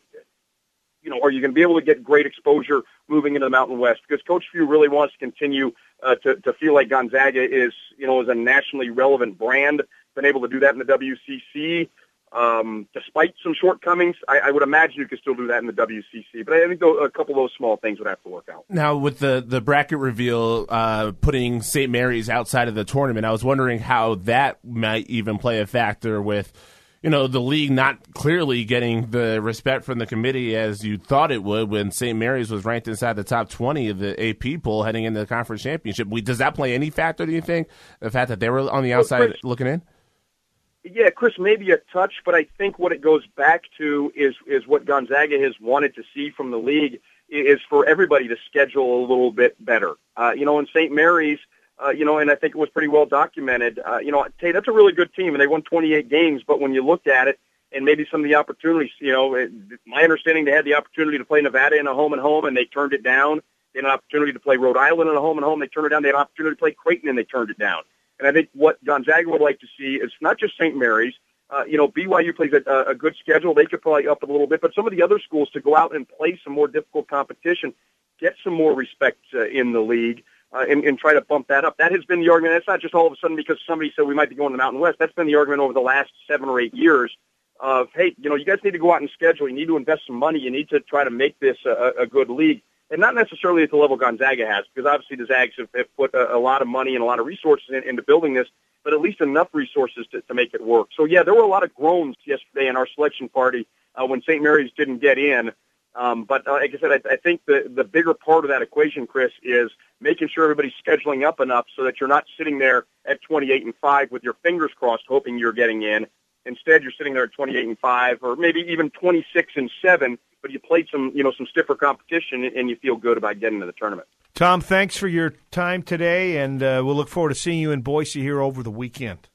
You know, are you going to be able to get great exposure moving into the Mountain West? Because Coach Few really wants to continue uh, to, to feel like Gonzaga is, you know, is a nationally relevant brand. Been able to do that in the W C C. Um, despite some shortcomings, I, I would imagine you could still do that in the W C C. But I think a couple of those small things would have to work out. Now, with the, the bracket reveal, uh, putting Saint Mary's outside of the tournament, I was wondering how that might even play a factor with, you know, the league not clearly getting the respect from the committee as you thought it would when Saint Mary's was ranked inside the top twenty of the A P poll heading into the conference championship. We, does that play any factor, do you think, the fact that they were on the outside well, Chris, looking in? Yeah, Chris, maybe a touch, but I think what it goes back to is is what Gonzaga has wanted to see from the league is for everybody to schedule a little bit better. Uh, you know, in Saint Mary's, Uh, you know, and I think it was pretty well documented. Uh, you know, Tate, that's a really good team, and they won twenty-eight games. But when you looked at it, and maybe some of the opportunities, you know, it, my understanding, they had the opportunity to play Nevada in a home and home, and they turned it down. They had an opportunity to play Rhode Island in a home and home, they turned it down. They had an opportunity to play Creighton, and they turned it down. And I think what Gonzaga would like to see is not just Saint Mary's. Uh, you know, B Y U plays a, a good schedule. They could probably up it a little bit, but some of the other schools to go out and play some more difficult competition, get some more respect uh, in the league. Uh, and, and try to bump that up. That has been the argument. It's not just all of a sudden because somebody said we might be going to the Mountain West. That's been the argument over the last seven or eight years of, hey, you know, you guys need to go out and schedule. You need to invest some money. You need to try to make this a, a good league. And not necessarily at the level Gonzaga has, because obviously the Zags have, have put a, a lot of money and a lot of resources in, into building this, but at least enough resources to, to make it work. So, yeah, there were a lot of groans yesterday in our selection party uh, when Saint Mary's didn't get in. Um, but uh, like I said, I, I think the, the bigger part of that equation, Chris, is making sure everybody's scheduling up enough so that you're not sitting there at twenty-eight and five with your fingers crossed hoping you're getting in. Instead, you're sitting there at twenty-eight and five or maybe even twenty-six and seven, but you played some, you know, some stiffer competition and you feel good about getting to the tournament. Tom, thanks for your time today, and uh, we'll look forward to seeing you in Boise here over the weekend.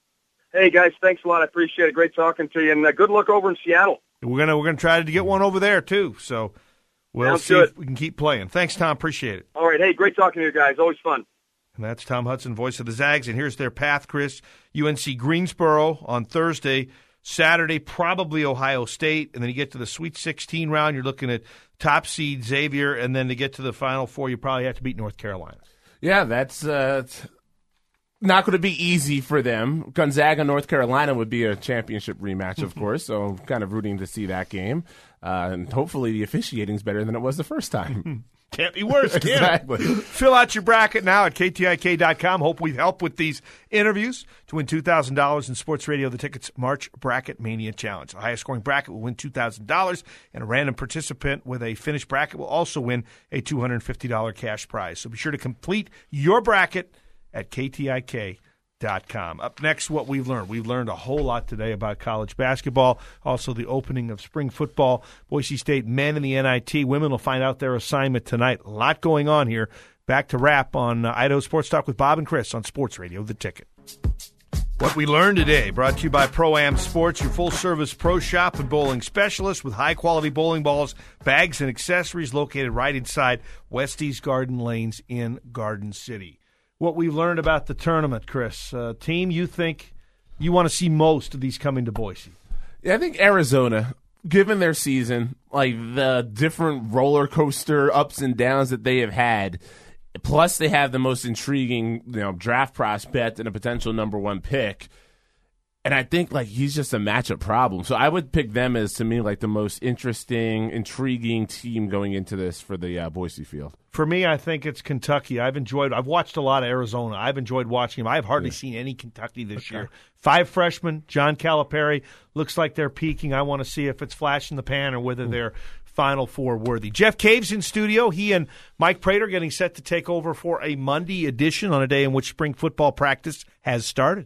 Hey, guys, thanks a lot. I appreciate it. Great talking to you, and uh, good luck over in Seattle. We're gonna we're gonna try to get one over there too. So we'll Sounds see good. if we can keep playing. Thanks, Tom. Appreciate it. All right. Hey, great talking to you guys. Always fun. And that's Tom Hudson, voice of the Zags. And here's their path, Chris. U N C Greensboro on Thursday. Saturday, probably Ohio State. And then you get to the Sweet sixteen round. You're looking at top seed Xavier. And then to get to the Final Four, you probably have to beat North Carolina. Yeah, that's uh, not going to be easy for them. Gonzaga, North Carolina would be a championship rematch, of course. So I'm kind of rooting to see that game. Uh, and hopefully the officiating's better than it was the first time. Can't be worse, can exactly. it? Fill out your bracket now at K T I K dot com. Hope we've helped with these interviews to win two thousand dollars in Sports Radio, the Tickets March Bracket Mania Challenge. The highest scoring bracket will win two thousand dollars, and a random participant with a finished bracket will also win a two hundred fifty dollars cash prize. So be sure to complete your bracket at K T I K dot com. Up next, what we've learned. We've learned a whole lot today about college basketball, also the opening of spring football. Boise State men in the N I T. Women will find out their assignment tonight. A lot going on here. Back to wrap on uh, Idaho Sports Talk with Bob and Chris on Sports Radio, The Ticket. What we learned today, brought to you by Pro-Am Sports, your full-service pro shop and bowling specialist with high-quality bowling balls, bags, and accessories located right inside Westie's Garden Lanes in Garden City. What we've learned about the tournament, Chris. Uh, team, you think you want to see most of these coming to Boise? Yeah, I think Arizona, given their season, like the different roller coaster ups and downs that they have had, plus they have the most intriguing, you know, draft prospect and a potential number one pick. And I think, like, he's just a matchup problem. So I would pick them as, to me, like, the most interesting, intriguing team going into this for the uh, Boise field. For me, I think it's Kentucky. I've enjoyed – I've watched a lot of Arizona. I've enjoyed watching them. I've hardly yeah. seen any Kentucky this okay. year. Five freshmen, John Calipari, looks like they're peaking. I want to see if it's flash in the pan or whether mm. they're Final Four worthy. Jeff Cave's in studio. He and Mike Prater getting set to take over for a Monday edition on a day in which spring football practice has started.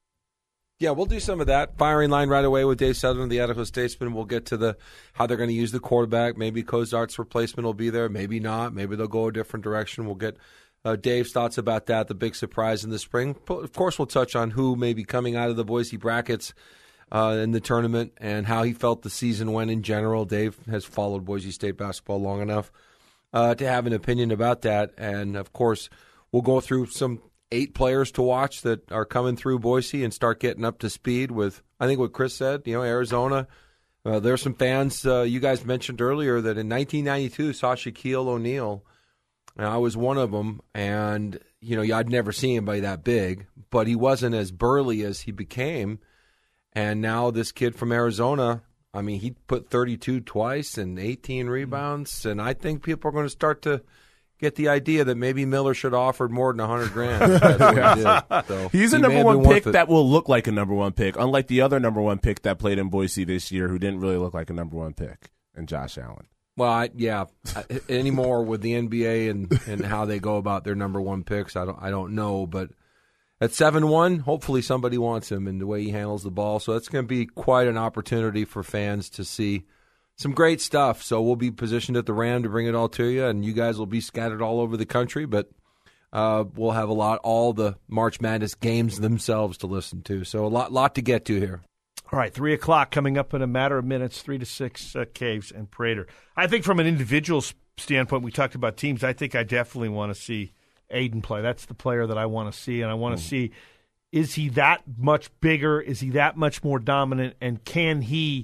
Yeah, we'll do some of that. Firing line right away with Dave Sutherland, the Idaho Statesman. We'll get to the how they're going to use the quarterback. Maybe Cozart's replacement will be there. Maybe not. Maybe they'll go a different direction. We'll get uh, Dave's thoughts about that, the big surprise in the spring. Of course, we'll touch on who may be coming out of the Boise brackets uh, in the tournament and how he felt the season went in general. Dave has followed Boise State basketball long enough uh, to have an opinion about that. And, of course, we'll go through some eight players to watch that are coming through Boise and start getting up to speed with, I think what Chris said, you know, Arizona. Uh, there are some fans uh, you guys mentioned earlier that in nineteen ninety-two saw Shaquille O'Neal. And I was one of them, and, you know, I'd never seen anybody that big, but he wasn't as burly as he became. And now this kid from Arizona, I mean, he put thirty-two twice and eighteen rebounds, and I think people are going to start to get the idea that maybe Miller should have offered more than a hundred grand. That's what he did. So he's a he number one pick that will look like a number one pick, unlike the other number one pick that played in Boise this year, who didn't really look like a number one pick, and Josh Allen. Well, I, yeah, anymore with the N B A and, and how they go about their number one picks, I don't I don't know, but at seven one, hopefully somebody wants him and the way he handles the ball. So that's going to be quite an opportunity for fans to see some great stuff. So we'll be positioned at the Ram to bring it all to you, and you guys will be scattered all over the country, but uh, we'll have a lot, all the March Madness games themselves to listen to. So a lot, lot to get to here. All right, three o'clock coming up in a matter of minutes, three to six, uh, Caves and Prater. I think from an individual standpoint, we talked about teams. I think I definitely want to see Aiden play. That's the player that I want to see, and I want to mm. see, is he that much bigger? Is he that much more dominant? And can he,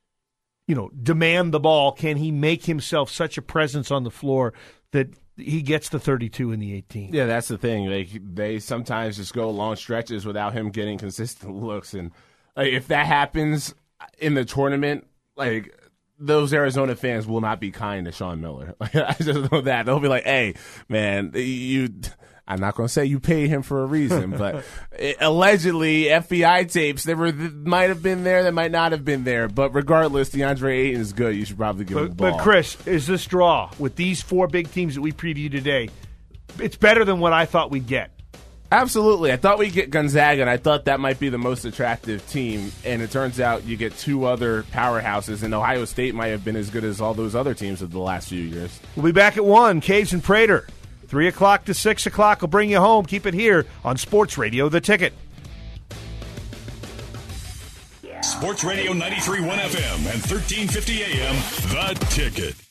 you know, demand the ball? Can he make himself such a presence on the floor that he gets the thirty-two and the eighteen? Yeah, that's the thing. Like, they sometimes just go long stretches without him getting consistent looks, and like, if that happens in the tournament, like, those Arizona fans will not be kind to Sean Miller. Like, I just know that. They'll be like, hey, man, you – I'm not going to say you paid him for a reason, but it, allegedly F B I tapes, there were might have been there, that might not have been there. But regardless, DeAndre Ayton is good. You should probably give but, him the ball. But, Chris, is this draw with these four big teams that we previewed today, it's better than what I thought we'd get? Absolutely. I thought we'd get Gonzaga, and I thought that might be the most attractive team. And it turns out you get two other powerhouses, and Ohio State might have been as good as all those other teams of the last few years. We'll be back at one. Caves and Prater. three o'clock to six o'clock. We'll bring you home. Keep it here on Sports Radio The Ticket. Sports Radio ninety-three point one F M and thirteen fifty A M, The Ticket.